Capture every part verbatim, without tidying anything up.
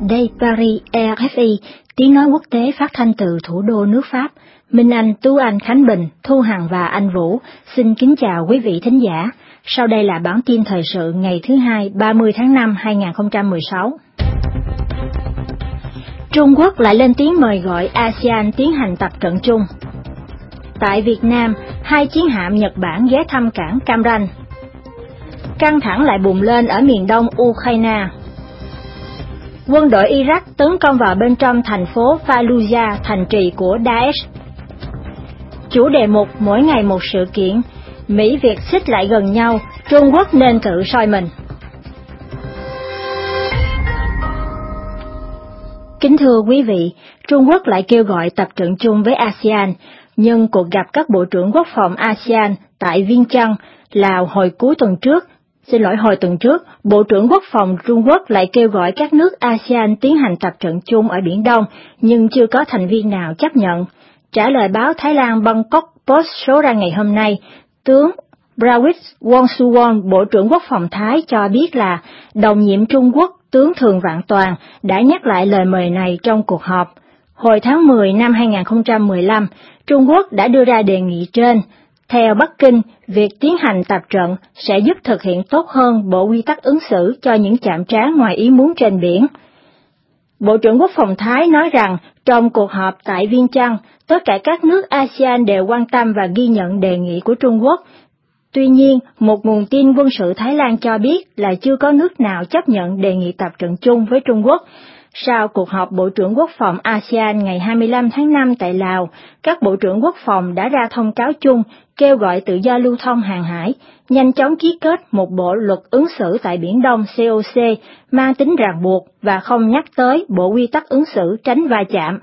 Đây Paris rờ ép i, tiếng nói quốc tế phát thanh từ thủ đô nước Pháp. Minh Anh, Tú Anh, Khánh Bình, Thu Hằng và Anh Vũ xin kính chào quý vị thính giả. Sau đây là bản tin thời sự ngày thứ hai, ba mươi tháng năm hai nghìn không trăm mười sáu. Trung Quốc lại lên tiếng mời gọi a sê an tiến hành tập trận chung. Tại Việt Nam, hai chiến hạm Nhật Bản ghé thăm cảng Cam Ranh. Căng thẳng lại bùng lên ở miền đông Ukraine. Quân đội Iraq tấn công vào bên trong thành phố Fallujah, thành trì của Daesh. Chủ đề mục mỗi ngày một sự kiện, Mỹ Việt xích lại gần nhau, Trung Quốc nên tự soi mình. Kính thưa quý vị, Trung Quốc lại kêu gọi tập trận chung với a sê an, nhưng cuộc gặp các bộ trưởng quốc phòng a sê an tại Viêng Chăn, Lào hồi cuối tuần trước, xin lỗi hồi tuần trước, Bộ trưởng Quốc phòng Trung Quốc lại kêu gọi các nước a sê an tiến hành tập trận chung ở Biển Đông, nhưng chưa có thành viên nào chấp nhận. Trả lời báo Thái Lan Bangkok Post số ra ngày hôm nay, tướng Prawit Wongsuwon, Bộ trưởng Quốc phòng Thái cho biết là đồng nhiệm Trung Quốc tướng Thường Vạn Toàn đã nhắc lại lời mời này trong cuộc họp. Hồi tháng mười năm hai nghìn không trăm mười lăm, Trung Quốc đã đưa ra đề nghị trên. Theo Bắc Kinh, việc tiến hành tập trận sẽ giúp thực hiện tốt hơn bộ quy tắc ứng xử cho những chạm trán ngoài ý muốn trên biển. Bộ trưởng Quốc phòng Thái nói rằng trong cuộc họp tại Viêng Chăn, tất cả các nước a sê an đều quan tâm và ghi nhận đề nghị của Trung Quốc. Tuy nhiên, một nguồn tin quân sự Thái Lan cho biết là chưa có nước nào chấp nhận đề nghị tập trận chung với Trung Quốc. Sau cuộc họp Bộ trưởng Quốc phòng a sê an ngày hai mươi lăm tháng năm tại Lào, các Bộ trưởng Quốc phòng đã ra thông cáo chung kêu gọi tự do lưu thông hàng hải, nhanh chóng ký kết một bộ luật ứng xử tại Biển Đông xê o xê mang tính ràng buộc và không nhắc tới bộ quy tắc ứng xử tránh va chạm.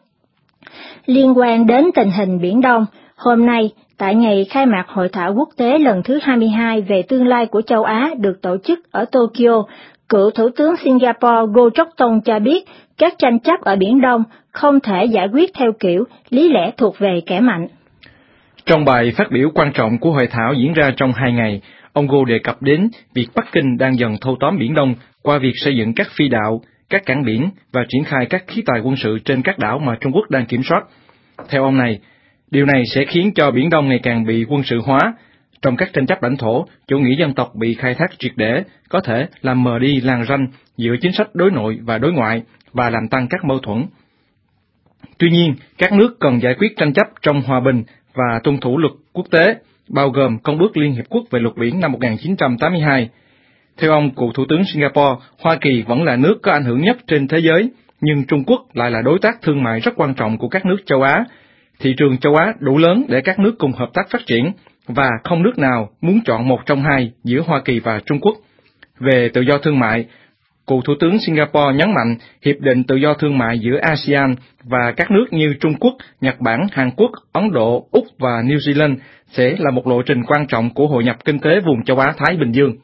Liên quan đến tình hình Biển Đông, hôm nay, tại ngày khai mạc Hội thảo quốc tế lần thứ hai mươi hai về tương lai của châu Á được tổ chức ở Tokyo, cựu Thủ tướng Singapore Goh Chok Tong cho biết các tranh chấp ở Biển Đông không thể giải quyết theo kiểu lý lẽ thuộc về kẻ mạnh. Trong bài phát biểu quan trọng của hội thảo diễn ra trong hai ngày, ông Goh đề cập đến việc Bắc Kinh đang dần thâu tóm Biển Đông qua việc xây dựng các phi đạo, các cảng biển và triển khai các khí tài quân sự trên các đảo mà Trung Quốc đang kiểm soát. Theo ông này, điều này sẽ khiến cho Biển Đông ngày càng bị quân sự hóa. Trong các tranh chấp lãnh thổ, chủ nghĩa dân tộc bị khai thác triệt để, có thể làm mờ đi làn ranh giữa chính sách đối nội và đối ngoại và làm tăng các mâu thuẫn. Tuy nhiên, các nước cần giải quyết tranh chấp trong hòa bình và tuân thủ luật quốc tế, bao gồm Công ước Liên Hiệp Quốc về luật biển năm một nghìn chín trăm tám mươi hai. Theo ông, cựu Thủ tướng Singapore, Hoa Kỳ vẫn là nước có ảnh hưởng nhất trên thế giới, nhưng Trung Quốc lại là đối tác thương mại rất quan trọng của các nước châu Á. Thị trường châu Á đủ lớn để các nước cùng hợp tác phát triển, và không nước nào muốn chọn một trong hai giữa Hoa Kỳ và Trung Quốc. Về tự do thương mại, cựu Thủ tướng Singapore nhấn mạnh Hiệp định Tự do Thương mại giữa a sê an và các nước như Trung Quốc, Nhật Bản, Hàn Quốc, Ấn Độ, Úc và New Zealand sẽ là một lộ trình quan trọng của hội nhập kinh tế vùng châu Á-Thái Bình Dương.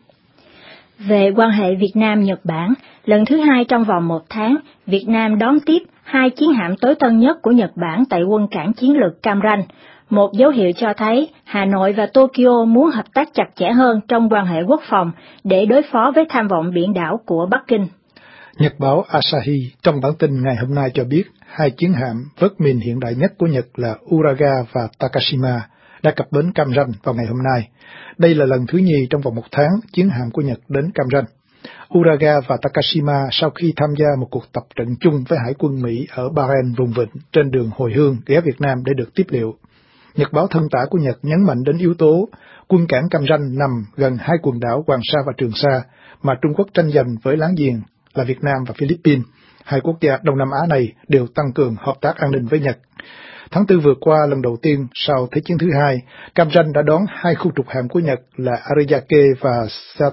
Về quan hệ Việt Nam-Nhật Bản, lần thứ hai trong vòng một tháng, Việt Nam đón tiếp hai chiến hạm tối tân nhất của Nhật Bản tại quân cảng chiến lược Cam Ranh, một dấu hiệu cho thấy Hà Nội và Tokyo muốn hợp tác chặt chẽ hơn trong quan hệ quốc phòng để đối phó với tham vọng biển đảo của Bắc Kinh. Nhật báo Asahi trong bản tin ngày hôm nay cho biết hai chiến hạm vớt mìn hiện đại nhất của Nhật là Uraga và Takashima đã cập bến Cam Ranh vào ngày hôm nay. Đây là lần thứ nhì trong vòng một tháng chiến hạm của Nhật đến Cam Ranh. Uraga và Takashima sau khi tham gia một cuộc tập trận chung với Hải quân Mỹ ở Bahrain vùng vịnh trên đường hồi hương ghé Việt Nam để được tiếp liệu. Nhật báo thân tả của Nhật nhấn mạnh đến yếu tố quân cảng Cam Ranh nằm gần hai quần đảo Hoàng Sa và Trường Sa mà Trung Quốc tranh giành với láng giềng là Việt Nam và Philippines. Hai quốc gia Đông Nam Á này đều tăng cường hợp tác an ninh với Nhật. Tháng tư vừa qua, lần đầu tiên sau Thế chiến thứ hai, Cam Ranh đã đón hai khu trục hạm của Nhật là Ariake và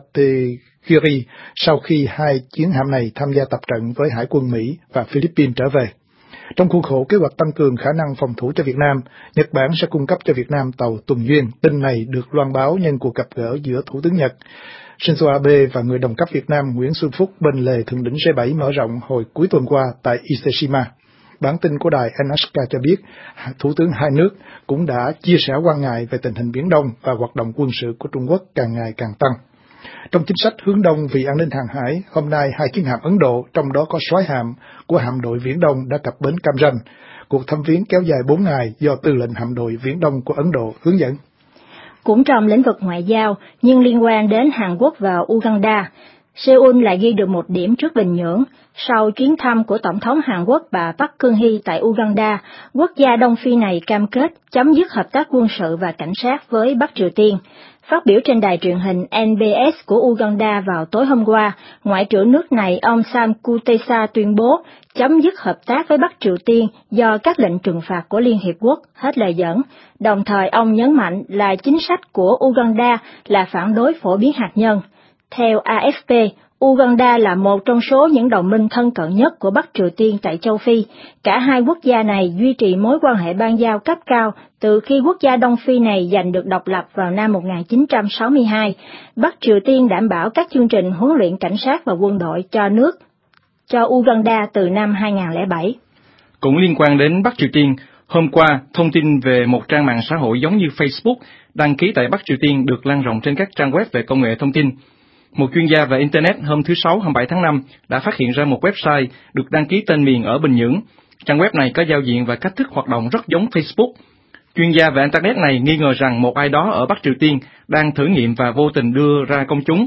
Sategiri sau khi hai chiến hạm này tham gia tập trận với Hải quân Mỹ và Philippines trở về. Trong khuôn khổ kế hoạch tăng cường khả năng phòng thủ cho Việt Nam, Nhật Bản sẽ cung cấp cho Việt Nam tàu tuần duyên. Tin này được loan báo nhân cuộc gặp gỡ giữa Thủ tướng Nhật Shinzo Abe và người đồng cấp Việt Nam Nguyễn Xuân Phúc bên lề thượng đỉnh G bảy mở rộng hồi cuối tuần qua tại Iseshima. Bản tin của đài en hát ca cho biết, Thủ tướng hai nước cũng đã chia sẻ quan ngại về tình hình Biển Đông và hoạt động quân sự của Trung Quốc càng ngày càng tăng. Trong chính sách hướng đông vì an ninh hàng hải, hôm nay hai chiến hạm Ấn Độ, trong đó có soái hạm của hạm đội Viễn Đông đã cập bến Cam Ranh. Cuộc thăm viếng kéo dài bốn ngày do tư lệnh hạm đội Viễn Đông của Ấn Độ hướng dẫn. Cũng trong lĩnh vực ngoại giao, nhưng liên quan đến Hàn Quốc và Uganda, Seoul lại ghi được một điểm trước Bình Nhưỡng. Sau chuyến thăm của Tổng thống Hàn Quốc bà Park Geun-hye tại Uganda, quốc gia Đông Phi này cam kết chấm dứt hợp tác quân sự và cảnh sát với Bắc Triều Tiên. Phát biểu trên đài truyền hình en bê ét của Uganda vào tối hôm qua, Ngoại trưởng nước này ông Sam Kutesa tuyên bố chấm dứt hợp tác với Bắc Triều Tiên do các lệnh trừng phạt của Liên Hiệp Quốc, hết lời dẫn. Đồng thời ông nhấn mạnh là chính sách của Uganda là phản đối phổ biến hạt nhân. Theo a ép pê, Uganda là một trong số những đồng minh thân cận nhất của Bắc Triều Tiên tại châu Phi. Cả hai quốc gia này duy trì mối quan hệ bang giao cấp cao từ khi quốc gia Đông Phi này giành được độc lập vào năm một nghìn chín trăm sáu mươi hai. Bắc Triều Tiên đảm bảo các chương trình huấn luyện cảnh sát và quân đội cho nước, cho Uganda từ năm hai nghìn không trăm lẻ bảy. Cũng liên quan đến Bắc Triều Tiên, hôm qua, thông tin về một trang mạng xã hội giống như Facebook đăng ký tại Bắc Triều Tiên được lan rộng trên các trang web về công nghệ thông tin. Một chuyên gia về Internet hôm thứ Sáu hai mươi bảy tháng năm đã phát hiện ra một website được đăng ký tên miền ở Bình Nhưỡng. Trang web này có giao diện và cách thức hoạt động rất giống Facebook. Chuyên gia về Internet này nghi ngờ rằng một ai đó ở Bắc Triều Tiên đang thử nghiệm và vô tình đưa ra công chúng.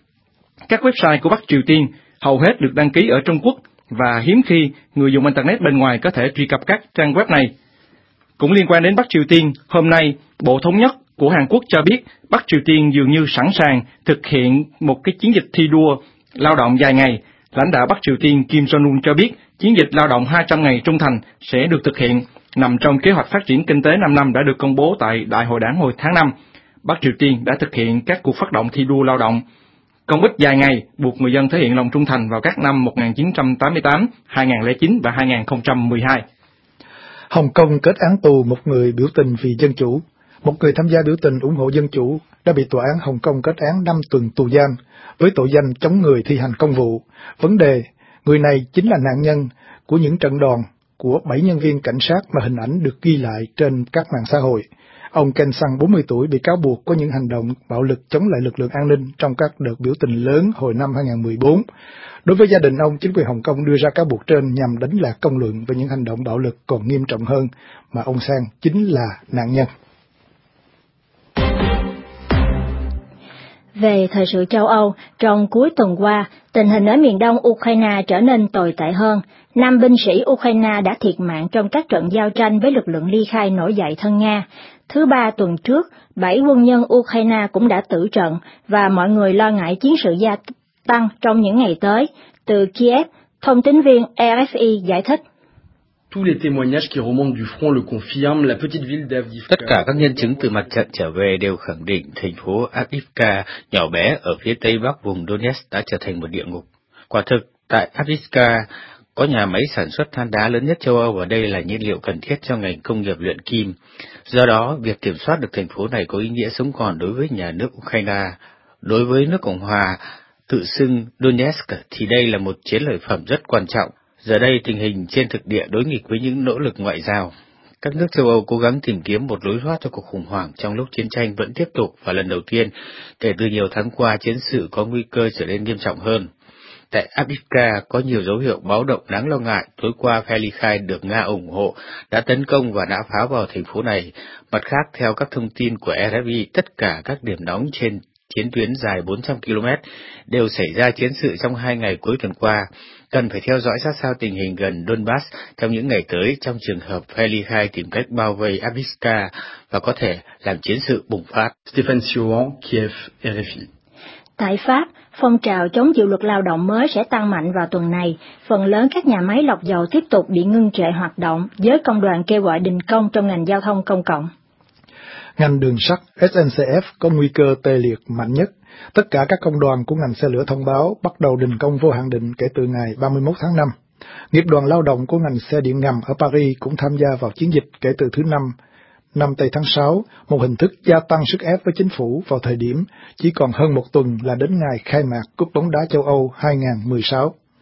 Các website của Bắc Triều Tiên hầu hết được đăng ký ở Trung Quốc và hiếm khi người dùng Internet bên ngoài có thể truy cập các trang web này. Cũng liên quan đến Bắc Triều Tiên, hôm nay, Bộ Thống nhất của Hàn Quốc cho biết Bắc Triều Tiên dường như sẵn sàng thực hiện một cái chiến dịch thi đua lao động dài ngày. Lãnh đạo Bắc Triều Tiên Kim Jong-un cho biết chiến dịch lao động hai trăm ngày trung thành sẽ được thực hiện, nằm trong kế hoạch phát triển kinh tế năm năm đã được công bố tại Đại hội đảng hồi tháng năm. Bắc Triều Tiên đã thực hiện các cuộc phát động thi đua lao động công ích dài ngày, buộc người dân thể hiện lòng trung thành vào các năm một nghìn chín trăm tám mươi tám, hai nghìn không trăm lẻ chín và hai nghìn không trăm mười hai. Hồng Kông kết án tù một người biểu tình vì dân chủ. Một người tham gia biểu tình ủng hộ dân chủ đã bị tòa án Hồng Kông kết án năm tuần tù giam với tội danh chống người thi hành công vụ. Vấn đề, người này chính là nạn nhân của những trận đòn của bảy nhân viên cảnh sát mà hình ảnh được ghi lại trên các mạng xã hội. Ông Ken Sang, bốn mươi tuổi, bị cáo buộc có những hành động bạo lực chống lại lực lượng an ninh trong các đợt biểu tình lớn hồi năm hai nghìn không trăm mười bốn. Đối với gia đình ông, chính quyền Hồng Kông đưa ra cáo buộc trên nhằm đánh lạc công luận về những hành động bạo lực còn nghiêm trọng hơn mà ông Sang chính là nạn nhân. Về thời sự châu Âu, trong cuối tuần qua, tình hình ở miền đông Ukraine trở nên tồi tệ hơn. Năm binh sĩ Ukraine đã thiệt mạng trong các trận giao tranh với lực lượng ly khai nổi dậy thân Nga. Thứ ba tuần trước, bảy quân nhân Ukraine cũng đã tử trận và mọi người lo ngại chiến sự gia tăng trong những ngày tới. Từ Kiev, thông tín viên rờ ép i giải thích. Tất cả các nhân chứng từ mặt trận trở về đều khẳng định thành phố Avdiivka nhỏ bé ở phía tây bắc vùng Donetsk đã trở thành một địa ngục. Quả thực, tại Avdiivka có nhà máy sản xuất than đá lớn nhất châu Âu và đây là nhiên liệu cần thiết cho ngành công nghiệp luyện kim. Do đó, việc kiểm soát được thành phố này có ý nghĩa sống còn đối với nhà nước Ukraine. Đối với nước Cộng hòa tự xưng Donetsk thì đây là một chiến lợi phẩm rất quan trọng. Giờ đây tình hình trên thực địa đối nghịch với những nỗ lực ngoại giao. Các nước châu Âu cố gắng tìm kiếm một lối thoát cho cuộc khủng hoảng trong lúc chiến tranh vẫn tiếp tục và lần đầu tiên kể từ nhiều tháng qua chiến sự có nguy cơ trở nên nghiêm trọng hơn. Tại Avdiivka có nhiều dấu hiệu báo động đáng lo ngại. Tối qua phe ly khai được Nga ủng hộ đã tấn công và nã pháo vào thành phố này. Mặt khác, theo các thông tin của rờ ép i, tất cả các điểm nóng trên chiến tuyến dài bốn trăm ki lô mét đều xảy ra chiến sự trong hai ngày cuối tuần qua. Cần phải theo dõi sát sao tình hình gần Donbass trong những ngày tới trong trường hợp phe ly khai tìm cách bao vây Avdiivka và có thể làm chiến sự bùng phát. Stéphane Siohan, Kiev, rờ ép i. Tại Pháp, phong trào chống dự luật lao động mới sẽ tăng mạnh vào tuần này. Phần lớn các nhà máy lọc dầu tiếp tục bị ngưng trệ hoạt động, giới công đoàn kêu gọi đình công trong ngành giao thông công cộng. Ngành đường sắt ét en xê ép có nguy cơ tê liệt mạnh nhất. Tất cả các công đoàn của ngành xe lửa thông báo bắt đầu đình công vô hạn định kể từ ngày ba mươi mốt tháng năm. Nghiệp đoàn lao động của ngành xe điện ngầm ở Paris cũng tham gia vào chiến dịch kể từ thứ năm, năm tây tháng sáu, một hình thức gia tăng sức ép với chính phủ vào thời điểm chỉ còn hơn một tuần là đến ngày khai mạc Cúp bóng đá châu Âu hai nghìn không trăm mười sáu.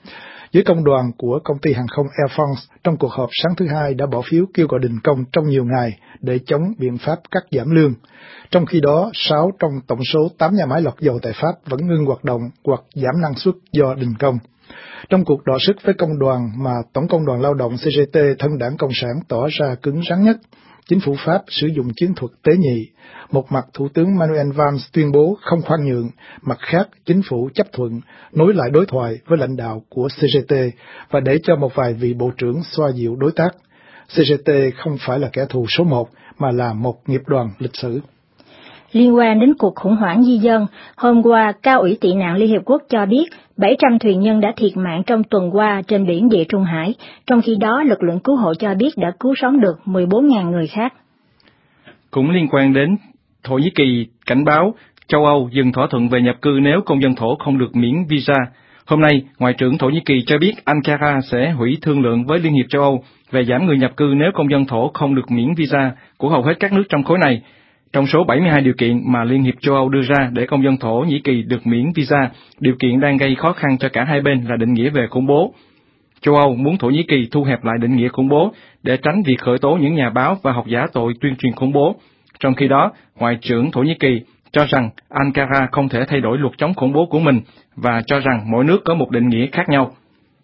Giới công đoàn của công ty hàng không Air France trong cuộc họp sáng thứ Hai đã bỏ phiếu kêu gọi đình công trong nhiều ngày để chống biện pháp cắt giảm lương. Trong khi đó, sáu trong tổng số tám nhà máy lọc dầu tại Pháp vẫn ngưng hoạt động hoặc giảm năng suất do đình công. Trong cuộc đọ sức với công đoàn mà Tổng công đoàn Lao động C G T thân đảng Cộng sản tỏ ra cứng rắn nhất, chính phủ Pháp sử dụng chiến thuật tế nhị. Một mặt Thủ tướng Manuel Valls tuyên bố không khoan nhượng, mặt khác chính phủ chấp thuận nối lại đối thoại với lãnh đạo của C G T và để cho một vài vị bộ trưởng xoa dịu đối tác. C G T không phải là kẻ thù số một mà là một nghiệp đoàn lịch sử. Liên quan đến cuộc khủng hoảng di dân, hôm qua, Cao ủy tị nạn Liên Hiệp Quốc cho biết bảy trăm thuyền nhân đã thiệt mạng trong tuần qua trên biển Địa Trung Hải, trong khi đó lực lượng cứu hộ cho biết đã cứu sống được mười bốn nghìn người khác. Cũng liên quan đến Thổ Nhĩ Kỳ cảnh báo châu Âu dừng thỏa thuận về nhập cư nếu công dân thổ không được miễn visa. Hôm nay, Ngoại trưởng Thổ Nhĩ Kỳ cho biết Ankara sẽ hủy thương lượng với Liên hiệp châu Âu về giảm người nhập cư nếu công dân thổ không được miễn visa của hầu hết các nước trong khối này. Trong số bảy mươi hai điều kiện mà Liên hiệp châu Âu đưa ra để công dân Thổ Nhĩ Kỳ được miễn visa, điều kiện đang gây khó khăn cho cả hai bên là định nghĩa về khủng bố. Châu Âu muốn Thổ Nhĩ Kỳ thu hẹp lại định nghĩa khủng bố để tránh việc khởi tố những nhà báo và học giả tội tuyên truyền khủng bố. Trong khi đó, Ngoại trưởng Thổ Nhĩ Kỳ cho rằng Ankara không thể thay đổi luật chống khủng bố của mình và cho rằng mỗi nước có một định nghĩa khác nhau.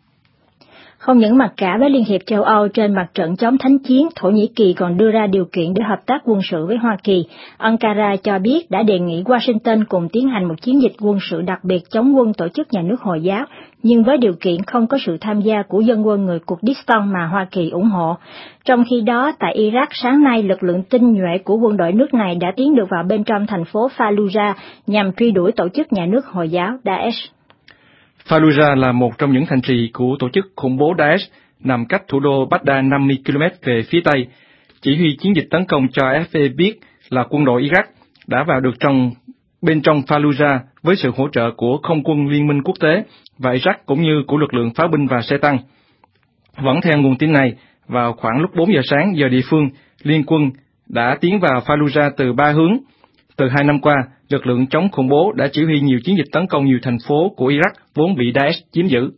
Không những mặc cả với Liên hiệp châu Âu trên mặt trận chống thánh chiến, Thổ Nhĩ Kỳ còn đưa ra điều kiện để hợp tác quân sự với Hoa Kỳ. Ankara cho biết đã đề nghị Washington cùng tiến hành một chiến dịch quân sự đặc biệt chống quân tổ chức nhà nước Hồi giáo, nhưng với điều kiện không có sự tham gia của dân quân người Kurdistan mà Hoa Kỳ ủng hộ. Trong khi đó, tại Iraq sáng nay, lực lượng tinh nhuệ của quân đội nước này đã tiến được vào bên trong thành phố Fallujah nhằm truy đuổi tổ chức nhà nước Hồi giáo Daesh. Fallujah là một trong những thành trì của tổ chức khủng bố Daesh, nằm cách thủ đô Baghdad năm mươi ki lô mét về phía tây. Chỉ huy chiến dịch tấn công cho A F P biết là quân đội Iraq đã vào được trong bên trong Fallujah với sự hỗ trợ của không quân Liên minh quốc tế và Iraq cũng như của lực lượng pháo binh và xe tăng. Vẫn theo nguồn tin này, vào khoảng lúc bốn giờ sáng giờ địa phương, Liên quân đã tiến vào Fallujah từ ba hướng. Từ hai năm qua, lực lượng chống khủng bố đã chỉ huy nhiều chiến dịch tấn công nhiều thành phố của Iraq vốn bị Daesh chiếm giữ.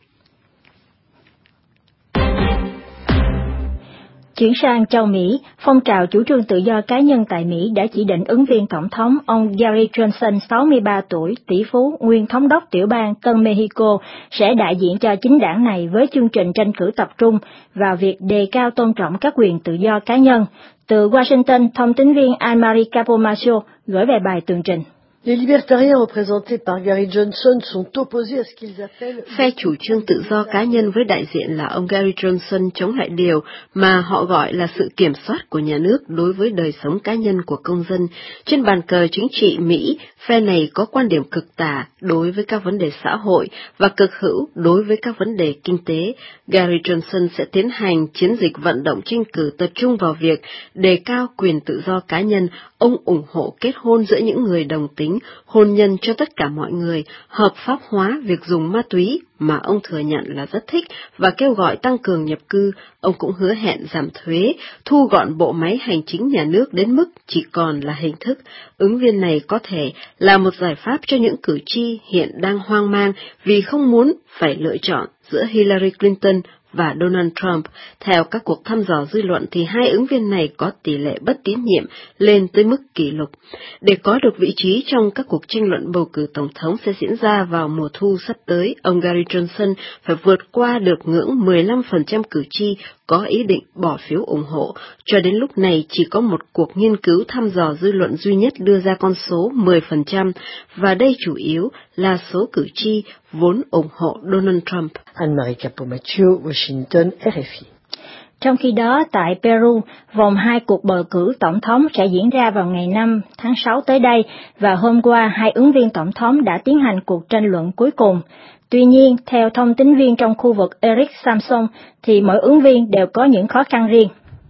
Chuyển sang châu Mỹ, phong trào chủ trương tự do cá nhân tại Mỹ đã chỉ định ứng viên tổng thống ông Gary Johnson, sáu mươi ba tuổi, tỷ phú, nguyên thống đốc tiểu bang Tân Mexico, sẽ đại diện cho chính đảng này với chương trình tranh cử tập trung vào việc đề cao tôn trọng các quyền tự do cá nhân. Từ Washington, thông tín viên Anne-Marie Capomascio gửi về bài tường trình. Les libertariens représentés par Gary Johnson sont opposés à ce qu'ils appellent... Phe chủ trương tự do cá nhân với đại diện là ông Gary Johnson chống lại điều mà họ gọi là sự kiểm soát của nhà nước đối với đời sống cá nhân của công dân. Trên bàn cờ chính trị Mỹ, phe này có quan điểm cực tả đối với các vấn đề xã hội và cực hữu đối với các vấn đề kinh tế. Gary Johnson sẽ tiến hành chiến dịch vận động tranh cử tập trung vào việc đề cao quyền tự do cá nhân. Ông ủng hộ kết hôn giữa những người đồng tính, hôn nhân cho tất cả mọi người, hợp pháp hóa việc dùng ma túy mà ông thừa nhận là rất thích và kêu gọi tăng cường nhập cư. Ông cũng hứa hẹn giảm thuế, thu gọn bộ máy hành chính nhà nước đến mức chỉ còn là hình thức. Ứng viên này có thể là một giải pháp cho những cử tri hiện đang hoang mang vì không muốn phải lựa chọn giữa Hillary Clinton và Donald Trump. Theo các cuộc thăm dò dư luận thì hai ứng viên này có tỷ lệ bất tín nhiệm lên tới mức kỷ lục. Để có được vị trí trong các cuộc tranh luận bầu cử tổng thống sẽ diễn ra vào mùa thu sắp tới, ông Gary Johnson phải vượt qua được ngưỡng mười lăm phần trăm cử tri có ý định bỏ phiếu ủng hộ. Cho đến lúc này chỉ có một cuộc nghiên cứu thăm dò dư luận duy nhất đưa ra con số mười phần trăm, và đây chủ yếu là số cử tri vốn ủng hộ Donald Trump. Anne-Marie Capomascio, Washington, R F I. Trong khi đó, tại Peru, vòng hai cuộc bầu cử tổng thống sẽ diễn ra vào ngày năm tháng sáu tới đây, và hôm qua hai ứng viên tổng thống đã tiến hành cuộc tranh luận cuối cùng. Tuy nhiên, theo thông tín viên trong khu vực Eric Samson, thì mỗi ứng viên đều có những khó khăn riêng.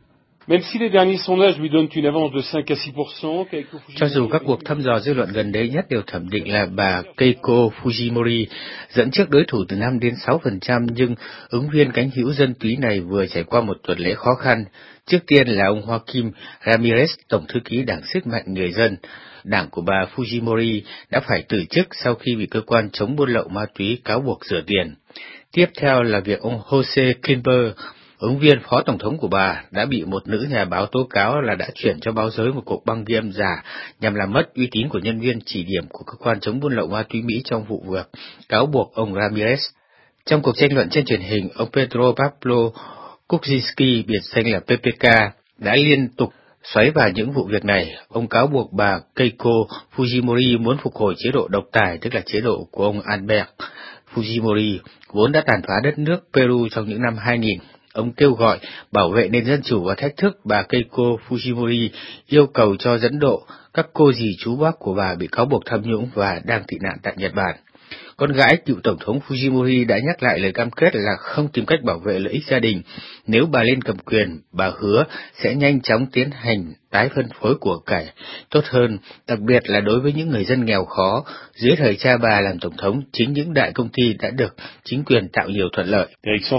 Cho dù các cuộc thăm dò dư luận gần đây nhất đều thẩm định là bà Keiko Fujimori dẫn trước đối thủ từ năm đến sáu phần trăm, nhưng ứng viên cánh hữu dân túy này vừa trải qua một tuần lễ khó khăn. Trước tiên là ông Joaquim Ramirez, tổng thư ký Đảng Sức mạnh Người dân. Đảng của bà Fujimori đã phải từ chức sau khi bị cơ quan chống buôn lậu ma túy cáo buộc rửa tiền. Tiếp theo là việc ông Jose Kimber, ứng viên phó tổng thống của bà, đã bị một nữ nhà báo tố cáo là đã chuyển cho báo giới một cuộc băng ghi âm giả nhằm làm mất uy tín của nhân viên chỉ điểm của cơ quan chống buôn lậu ma túy Mỹ trong vụ việc cáo buộc ông Ramirez. Trong cuộc tranh luận trên truyền hình, ông Pedro Pablo Kuczynski, biệt danh là pê pê ca, đã liên tục xoáy vào những vụ việc này. Ông cáo buộc bà Keiko Fujimori muốn phục hồi chế độ độc tài, tức là chế độ của ông Albert Fujimori, vốn đã tàn phá đất nước Peru trong những năm hai nghìn. Ông kêu gọi bảo vệ nền dân chủ và thách thức bà Keiko Fujimori, yêu cầu cho dẫn độ các cô dì chú bác của bà bị cáo buộc tham nhũng và đang tị nạn tại Nhật Bản. Con gái cựu tổng thống Fujimori đã nhắc lại lời cam kết là không tìm cách bảo vệ lợi ích gia đình. Nếu bà lên cầm quyền, bà hứa sẽ nhanh chóng tiến hành tái phân phối của cải tốt hơn, đặc biệt là đối với những người dân nghèo khó. Dưới thời cha bà làm tổng thống, chính những đại công ty đã được chính quyền tạo nhiều thuận lợi.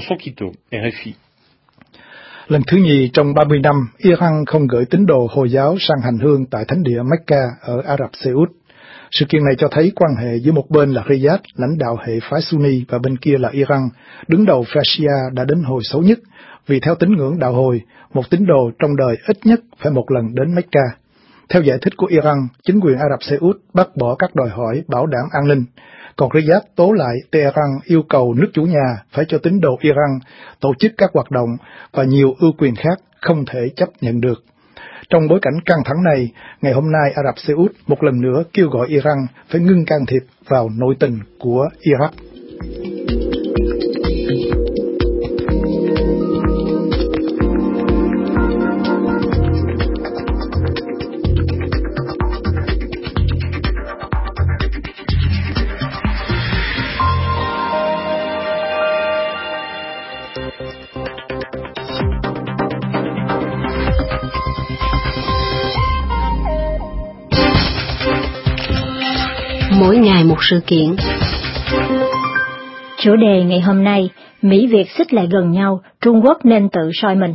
Lần thứ nhì trong ba mươi năm, Iran không gửi tín đồ Hồi giáo sang hành hương tại thánh địa Mecca ở Ả Rập Xê Út. Sự kiện này cho thấy quan hệ giữa một bên là Riyadh, lãnh đạo hệ phái Sunni, và bên kia là Iran, đứng đầu phe Shia đã đến hồi xấu nhất, vì theo tín ngưỡng đạo Hồi, một tín đồ trong đời ít nhất phải một lần đến Mecca. Theo giải thích của Iran, chính quyền Ả Rập Xê Út bác bỏ các đòi hỏi bảo đảm an ninh, còn Riyadh tố lại Tehran yêu cầu nước chủ nhà phải cho tín đồ Iran tổ chức các hoạt động và nhiều ưu quyền khác không thể chấp nhận được. Trong bối cảnh căng thẳng này, ngày hôm nay Ả Rập Xê Út một lần nữa kêu gọi Iran phải ngưng can thiệp vào nội tình của Iraq. Mỗi ngày một sự kiện. Chủ đề ngày hôm nay, Mỹ Việt xích lại gần nhau, Trung Quốc nên tự soi mình.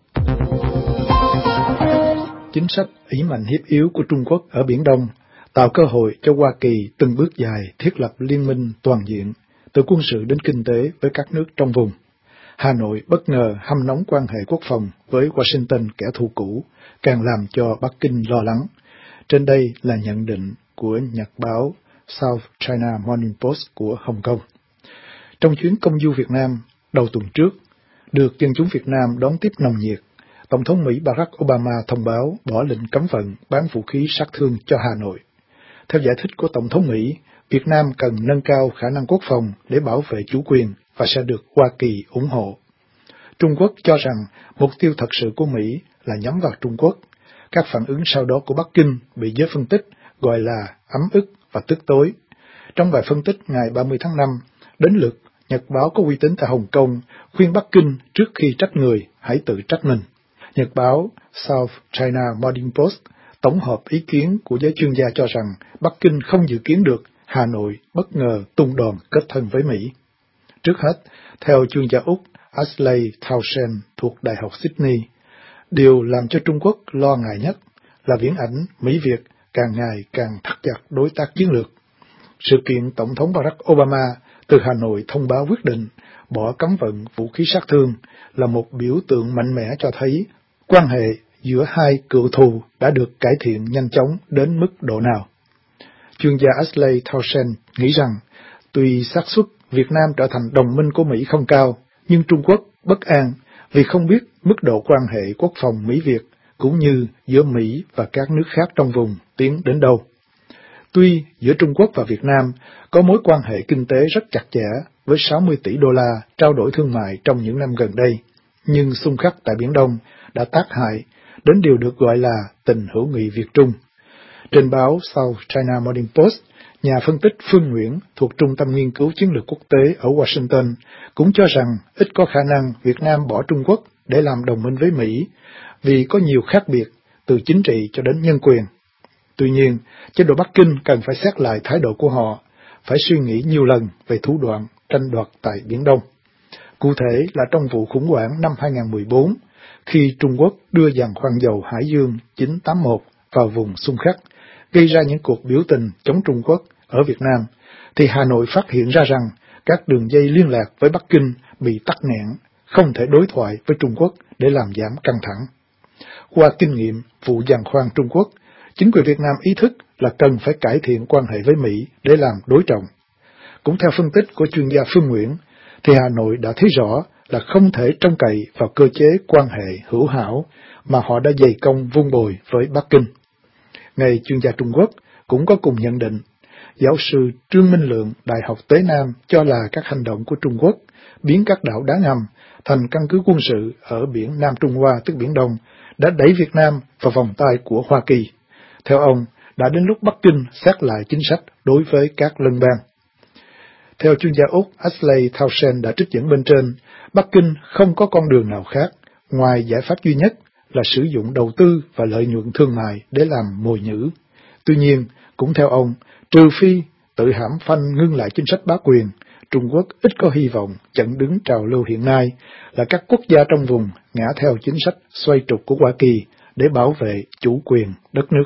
Chính sách ỷ mạnh hiếp yếu của Trung Quốc ở Biển Đông tạo cơ hội cho Hoa Kỳ từng bước dài thiết lập liên minh toàn diện, từ quân sự đến kinh tế với các nước trong vùng. Hà Nội bất ngờ hâm nóng quan hệ quốc phòng với Washington, kẻ thù cũ, càng làm cho Bắc Kinh lo lắng. Trên đây là nhận định của nhật báo South China Morning Post của Hồng Kông. Trong chuyến công du Việt Nam đầu tuần trước, được dân chúng Việt Nam đón tiếp nồng nhiệt, Tổng thống Mỹ Barack Obama thông báo bỏ lệnh cấm vận bán vũ khí sát thương cho Hà Nội. Theo giải thích của Tổng thống Mỹ, Việt Nam cần nâng cao khả năng quốc phòng để bảo vệ chủ quyền và sẽ được Hoa Kỳ ủng hộ. Trung Quốc cho rằng mục tiêu thật sự của Mỹ là nhắm vào Trung Quốc. Các phản ứng sau đó của Bắc Kinh bị giới phân tích gọi là ấm ức và tức tối. Trong bài phân tích ngày ba mươi tháng năm, đến lượt nhật báo có uy tín tại Hồng Kông khuyên Bắc Kinh trước khi trách người hãy tự trách mình. Nhật báo South China Morning Post tổng hợp ý kiến của giới chuyên gia cho rằng Bắc Kinh không dự kiến được Hà Nội bất ngờ tung đòn kết thân với Mỹ. Trước hết, theo chuyên gia Úc Ashley Townsend thuộc Đại học Sydney, điều làm cho Trung Quốc lo ngại nhất là viễn ảnh Mỹ-Việt càng ngày càng thắt chặt đối tác chiến lược. Sự kiện Tổng thống Barack Obama từ Hà Nội thông báo quyết định bỏ cấm vận vũ khí sát thương là một biểu tượng mạnh mẽ cho thấy quan hệ giữa hai cựu thù đã được cải thiện nhanh chóng đến mức độ nào. Chuyên gia Ashley Townsend nghĩ rằng, tuy xác suất Việt Nam trở thành đồng minh của Mỹ không cao, nhưng Trung Quốc bất an vì không biết mức độ quan hệ quốc phòng Mỹ-Việt cũng như giữa Mỹ và các nước khác trong vùng tiến đến đâu. Tuy giữa Trung Quốc và Việt Nam có mối quan hệ kinh tế rất chặt chẽ với sáu mươi tỷ đô la trao đổi thương mại trong những năm gần đây, nhưng xung khắc tại Biển Đông đã tác hại đến điều được gọi là tình hữu nghị Việt-Trung. Trên báo South China Morning Post, nhà phân tích Phương Nguyễn thuộc Trung tâm Nghiên cứu Chiến lược Quốc tế ở Washington cũng cho rằng ít có khả năng Việt Nam bỏ Trung Quốc để làm đồng minh với Mỹ, vì có nhiều khác biệt từ chính trị cho đến nhân quyền. Tuy nhiên, chế độ Bắc Kinh cần phải xét lại thái độ của họ, phải suy nghĩ nhiều lần về thủ đoạn tranh đoạt tại Biển Đông. Cụ thể là trong vụ khủng hoảng năm hai không một bốn, khi Trung Quốc đưa giàn khoan dầu Hải Dương chín tám mốt vào vùng xung khắc, gây ra những cuộc biểu tình chống Trung Quốc ở Việt Nam, thì Hà Nội phát hiện ra rằng các đường dây liên lạc với Bắc Kinh bị tắc nghẽn, không thể đối thoại với Trung Quốc để làm giảm căng thẳng. Qua kinh nghiệm vụ giàn khoan Trung Quốc, chính quyền Việt Nam ý thức là cần phải cải thiện quan hệ với Mỹ để làm đối trọng. Cũng theo phân tích của chuyên gia Phương Nguyễn, thì Hà Nội đã thấy rõ là không thể trông cậy vào cơ chế quan hệ hữu hảo mà họ đã dày công vun bồi với Bắc Kinh. Ngày chuyên gia Trung Quốc cũng có cùng nhận định. Giáo sư Trương Minh Lượng, Đại học Tế Nam cho là các hành động của Trung Quốc biến các đảo đá ngầm thành căn cứ quân sự ở biển Nam Trung Hoa tức Biển Đông đã đẩy Việt Nam vào vòng tay của Hoa Kỳ. Theo ông, đã đến lúc Bắc Kinh xét lại chính sách đối với các lân bang. Theo chuyên gia Úc Ashley Townsend đã trích dẫn bên trên, Bắc Kinh không có con đường nào khác ngoài giải pháp duy nhất là sử dụng đầu tư và lợi nhuận thương mại để làm mồi nhử. Tuy nhiên, cũng theo ông, trừ phi tự hãm phanh ngưng lại chính sách bá quyền, Trung Quốc ít có hy vọng chặn đứng trào lưu hiện nay là các quốc gia trong vùng ngã theo chính sách xoay trục của Hoa Kỳ để bảo vệ chủ quyền đất nước.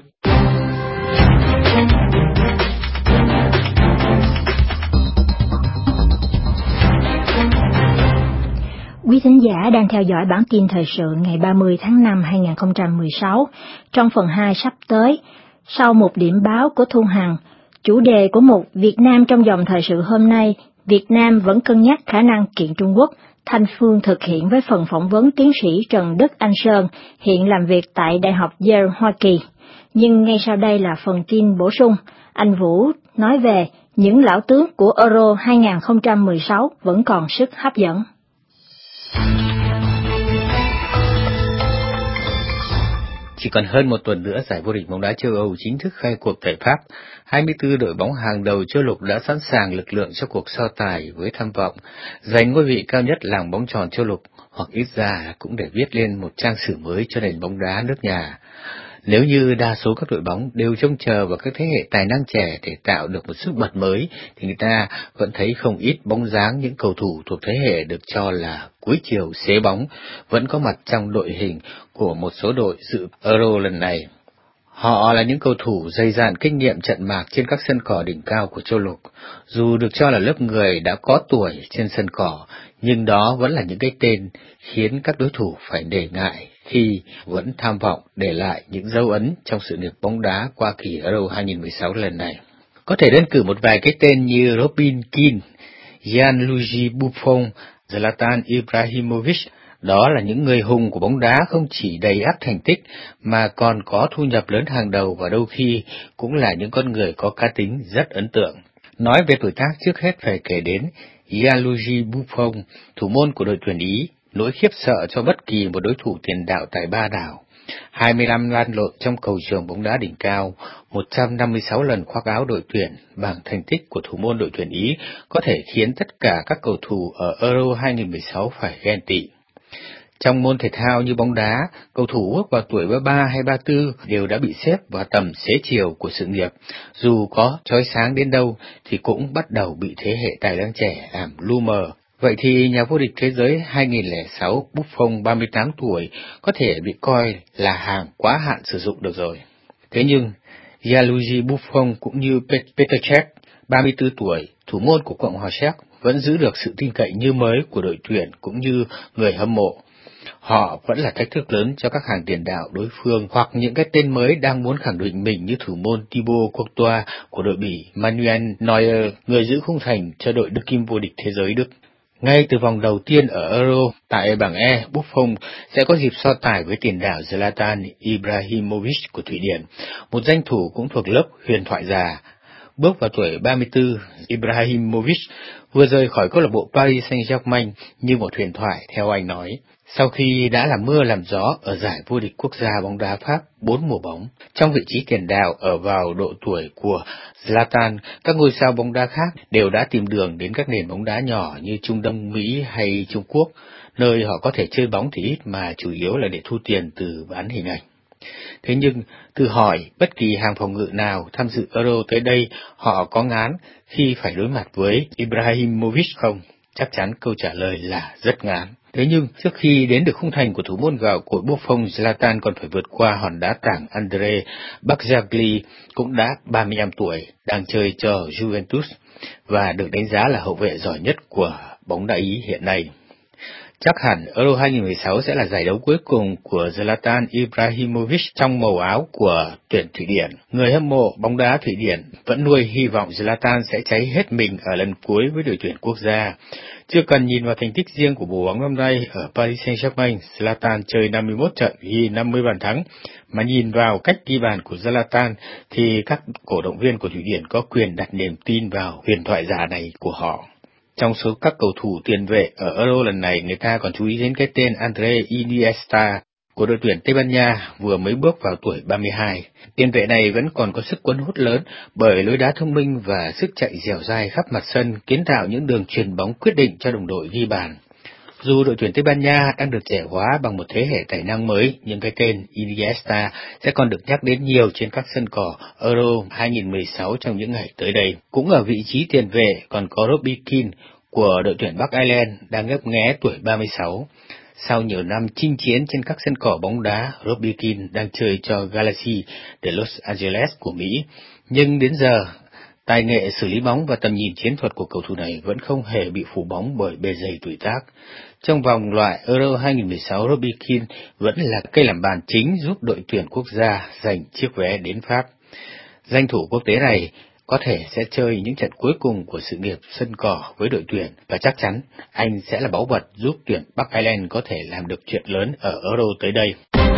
Quý thính giả đang theo dõi bản tin thời sự ngày ba mươi tháng năm hai nghìn không trăm mười sáu. Trong phần hai sắp tới, sau một điểm báo của Thu Hằng, chủ đề của một Việt Nam trong dòng thời sự hôm nay, Việt Nam vẫn cân nhắc khả năng kiện Trung Quốc, Thanh Phương thực hiện với phần phỏng vấn tiến sĩ Trần Đức Anh Sơn, hiện làm việc tại Đại học Yale, Hoa Kỳ. Nhưng ngay sau đây là phần tin bổ sung. Anh Vũ nói về những lão tướng của Euro hai nghìn không trăm mười sáu vẫn còn sức hấp dẫn. Chỉ còn hơn một tuần nữa, giải vô địch bóng đá châu Âu chính thức khai cuộc tại Pháp. hai mươi tư đội bóng hàng đầu châu lục đã sẵn sàng lực lượng cho cuộc so tài với tham vọng giành ngôi vị cao nhất làng bóng tròn châu lục, hoặc ít ra cũng để viết lên một trang sử mới cho nền bóng đá nước nhà. Nếu như đa số các đội bóng đều trông chờ vào các thế hệ tài năng trẻ để tạo được một sức bật mới, thì người ta vẫn thấy không ít bóng dáng những cầu thủ thuộc thế hệ được cho là cuối chiều xế bóng vẫn có mặt trong đội hình của một số đội dự Euro lần này. Họ là những cầu thủ dày dạn kinh nghiệm trận mạc trên các sân cỏ đỉnh cao của châu lục. Dù được cho là lớp người đã có tuổi trên sân cỏ, nhưng đó vẫn là những cái tên khiến các đối thủ phải nể ngại khi vẫn tham vọng để lại những dấu ấn trong sự nghiệp bóng đá qua kỳ Euro hai nghìn không trăm mười sáu lần này. Có thể đơn cử một vài cái tên như Robin Keane, Gianluigi Buffon, Zlatan Ibrahimovic. Đó là những người hùng của bóng đá không chỉ đầy ắp thành tích mà còn có thu nhập lớn hàng đầu, và đôi khi cũng là những con người có cá tính rất ấn tượng. Nói về tuổi tác, trước hết phải kể đến Gianluigi Buffon, thủ môn của đội tuyển Ý, nỗi khiếp sợ cho bất kỳ một đối thủ tiền đạo tại ba đảo. hai mươi lăm lan lộn trong cầu trường bóng đá đỉnh cao, một trăm năm mươi sáu lần khoác áo đội tuyển, bảng thành tích của thủ môn đội tuyển Ý có thể khiến tất cả các cầu thủ ở Euro hai nghìn không trăm mười sáu phải ghen tị. Trong môn thể thao như bóng đá, cầu thủ bước vào tuổi ba mươi ba hay ba mươi tư đều đã bị xếp vào tầm xế chiều của sự nghiệp. Dù có chói sáng đến đâu thì cũng bắt đầu bị thế hệ tài năng trẻ ảm lu mờ. Vậy thì nhà vô địch thế giới hai nghìn không trăm lẻ sáu Buffon ba mươi tám tuổi có thể bị coi là hàng quá hạn sử dụng được rồi. Thế nhưng Gianluigi Buffon cũng như Petr Cech, ba mươi tư tuổi, thủ môn của Cộng hòa Séc, vẫn giữ được sự tin cậy như mới của đội tuyển cũng như người hâm mộ. Họ vẫn là thách thức lớn cho các hàng tiền đạo đối phương hoặc những cái tên mới đang muốn khẳng định mình như thủ môn Thibaut Courtois của đội Bỉ, Manuel Neuer, người giữ khung thành cho đội đương kim vô địch thế giới Đức. Ngay từ vòng đầu tiên ở Euro, tại bảng E, Buffon sẽ có dịp so tài với tiền đạo Zlatan Ibrahimovic của Thụy Điển, một danh thủ cũng thuộc lớp huyền thoại già. Bước vào tuổi ba mươi tư, Ibrahimovic vừa rời khỏi câu lạc bộ Paris Saint-Germain như một huyền thoại, theo anh nói. Sau khi đã làm mưa làm gió ở giải vô địch quốc gia bóng đá Pháp bốn mùa bóng, trong vị trí tiền đạo ở vào độ tuổi của Zlatan, các ngôi sao bóng đá khác đều đã tìm đường đến các nền bóng đá nhỏ như Trung Đông Mỹ hay Trung Quốc. nơi họ có thể chơi bóng thì ít mà chủ yếu là để thu tiền từ bán hình ảnh. Thế nhưng, thử hỏi bất kỳ hàng phòng ngự nào tham dự Euro tới đây họ có ngán khi phải đối mặt với Ibrahimovic không? Chắc chắn câu trả lời là rất ngán. Thế nhưng, trước khi đến được khung thành của thủ môn gạo cội Buffon, Zlatan còn phải vượt qua hòn đá tảng Andre Barzagli, cũng đã ba mươi lăm tuổi, đang chơi cho Juventus, và được đánh giá là hậu vệ giỏi nhất của bóng đá Ý hiện nay. Chắc hẳn Euro hai không một sáu sẽ là giải đấu cuối cùng của Zlatan Ibrahimovic trong màu áo của tuyển Thụy Điển. Người hâm mộ bóng đá Thụy Điển vẫn nuôi hy vọng Zlatan sẽ cháy hết mình ở lần cuối với đội tuyển quốc gia. Chưa cần nhìn vào thành tích riêng của mùa bóng năm nay ở Paris Saint-Germain, Zlatan chơi năm mươi mốt trận ghi năm mươi bàn thắng, mà nhìn vào cách ghi bàn của Zlatan thì các cổ động viên của Thụy Điển có quyền đặt niềm tin vào huyền thoại giả này của họ. Trong số các cầu thủ tiền vệ ở Euro lần này, người ta còn chú ý đến cái tên Andre Iniesta của đội tuyển Tây Ban Nha vừa mới bước vào tuổi ba mươi hai. Tiền vệ này vẫn còn có sức cuốn hút lớn bởi lối đá thông minh và sức chạy dẻo dai khắp mặt sân, kiến tạo những đường chuyền bóng quyết định cho đồng đội ghi bàn. Dù đội tuyển Tây Ban Nha đang được trẻ hóa bằng một thế hệ tài năng mới, nhưng cái tên Iniesta sẽ còn được nhắc đến nhiều trên các sân cỏ Euro hai không một sáu trong những ngày tới đây. Cũng ở vị trí tiền vệ còn có Robbie Keane của đội tuyển Bắc Ireland đang ngấp nghé tuổi ba mươi sáu. Sau nhiều năm chinh chiến trên các sân cỏ bóng đá, Robbie Keane đang chơi cho Galaxy de Los Angeles của Mỹ, nhưng đến giờ, tài nghệ xử lý bóng và tầm nhìn chiến thuật của cầu thủ này vẫn không hề bị phủ bóng bởi bề dày tuổi tác. Trong vòng loại Euro hai không một sáu, Robbie Keane vẫn là cây làm bàn chính giúp đội tuyển quốc gia giành chiếc vé đến Pháp. Danh thủ quốc tế này có thể sẽ chơi những trận cuối cùng của sự nghiệp sân cỏ với đội tuyển, và chắc chắn anh sẽ là báu vật giúp tuyển Bắc Ireland có thể làm được chuyện lớn ở Euro tới đây.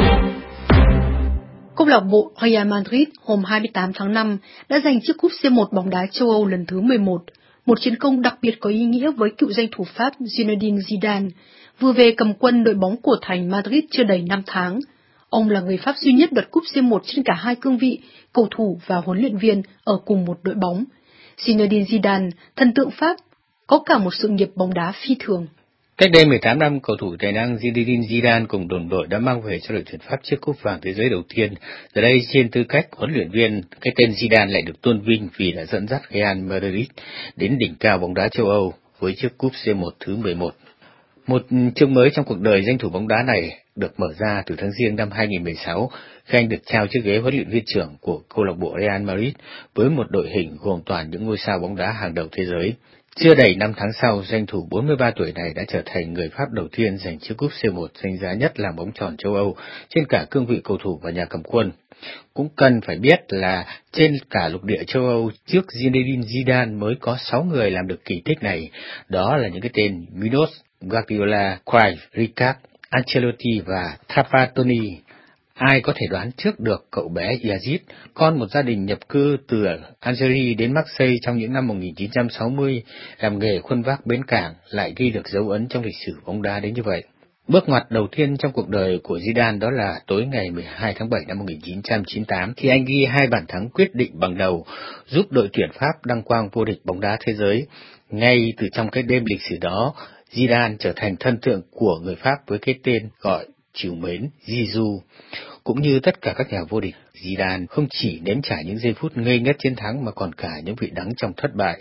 Câu lạc bộ Real Madrid hôm hai mươi tám tháng năm đã giành chiếc cúp xê một bóng đá châu Âu lần thứ mười một, một chiến công đặc biệt có ý nghĩa với cựu danh thủ Pháp Zinedine Zidane, vừa về cầm quân đội bóng của thành Madrid chưa đầy năm tháng. Ông là người Pháp duy nhất đoạt cúp xê một trên cả hai cương vị, cầu thủ và huấn luyện viên ở cùng một đội bóng. Zinedine Zidane, thần tượng Pháp, có cả một sự nghiệp bóng đá phi thường. Cách đây mười tám năm, cầu thủ tài năng Zinedine Zidane cùng đồng đội đã mang về cho đội tuyển Pháp chiếc cúp vàng thế giới đầu tiên. Giờ đây, trên tư cách huấn luyện viên, cái tên Zidane lại được tôn vinh vì đã dẫn dắt Real Madrid đến đỉnh cao bóng đá châu Âu với chiếc cúp xê một thứ mười một. Một chương mới trong cuộc đời danh thủ bóng đá này được mở ra từ tháng Giêng năm hai không một sáu khi anh được trao chiếc ghế huấn luyện viên trưởng của câu lạc bộ Real Madrid với một đội hình gồm toàn những ngôi sao bóng đá hàng đầu thế giới. Chưa đầy năm tháng sau, danh thủ bốn mươi ba tuổi này đã trở thành người Pháp đầu tiên giành chiếc cúp xê một danh giá nhất làng bóng tròn châu Âu trên cả cương vị cầu thủ và nhà cầm quân. Cũng cần phải biết là trên cả lục địa châu Âu, trước Zinedine Zidane mới có sáu người làm được kỳ tích này. Đó là những cái tên Munoz, Guardiola, Cruyff, Rijkaard, Ancelotti và Trapattoni. Ai có thể đoán trước được cậu bé Yazid, con một gia đình nhập cư từ Algeria đến Marseille trong những năm một nghìn chín trăm sáu mươi, làm nghề khuân vác bến cảng, lại ghi được dấu ấn trong lịch sử bóng đá đến như vậy. Bước ngoặt đầu tiên trong cuộc đời của Zidane đó là tối ngày mười hai tháng bảy năm một nghìn chín trăm chín mươi tám, khi anh ghi hai bàn thắng quyết định bằng đầu, giúp đội tuyển Pháp đăng quang vô địch bóng đá thế giới. Ngay từ trong cái đêm lịch sử đó, Zidane trở thành thần tượng của người Pháp với cái tên gọi trìu mến Zizou. Cũng như tất cả các nhà vô địch, Zidane không chỉ nếm trải những giây phút ngây ngất chiến thắng mà còn cả những vị đắng trong thất bại.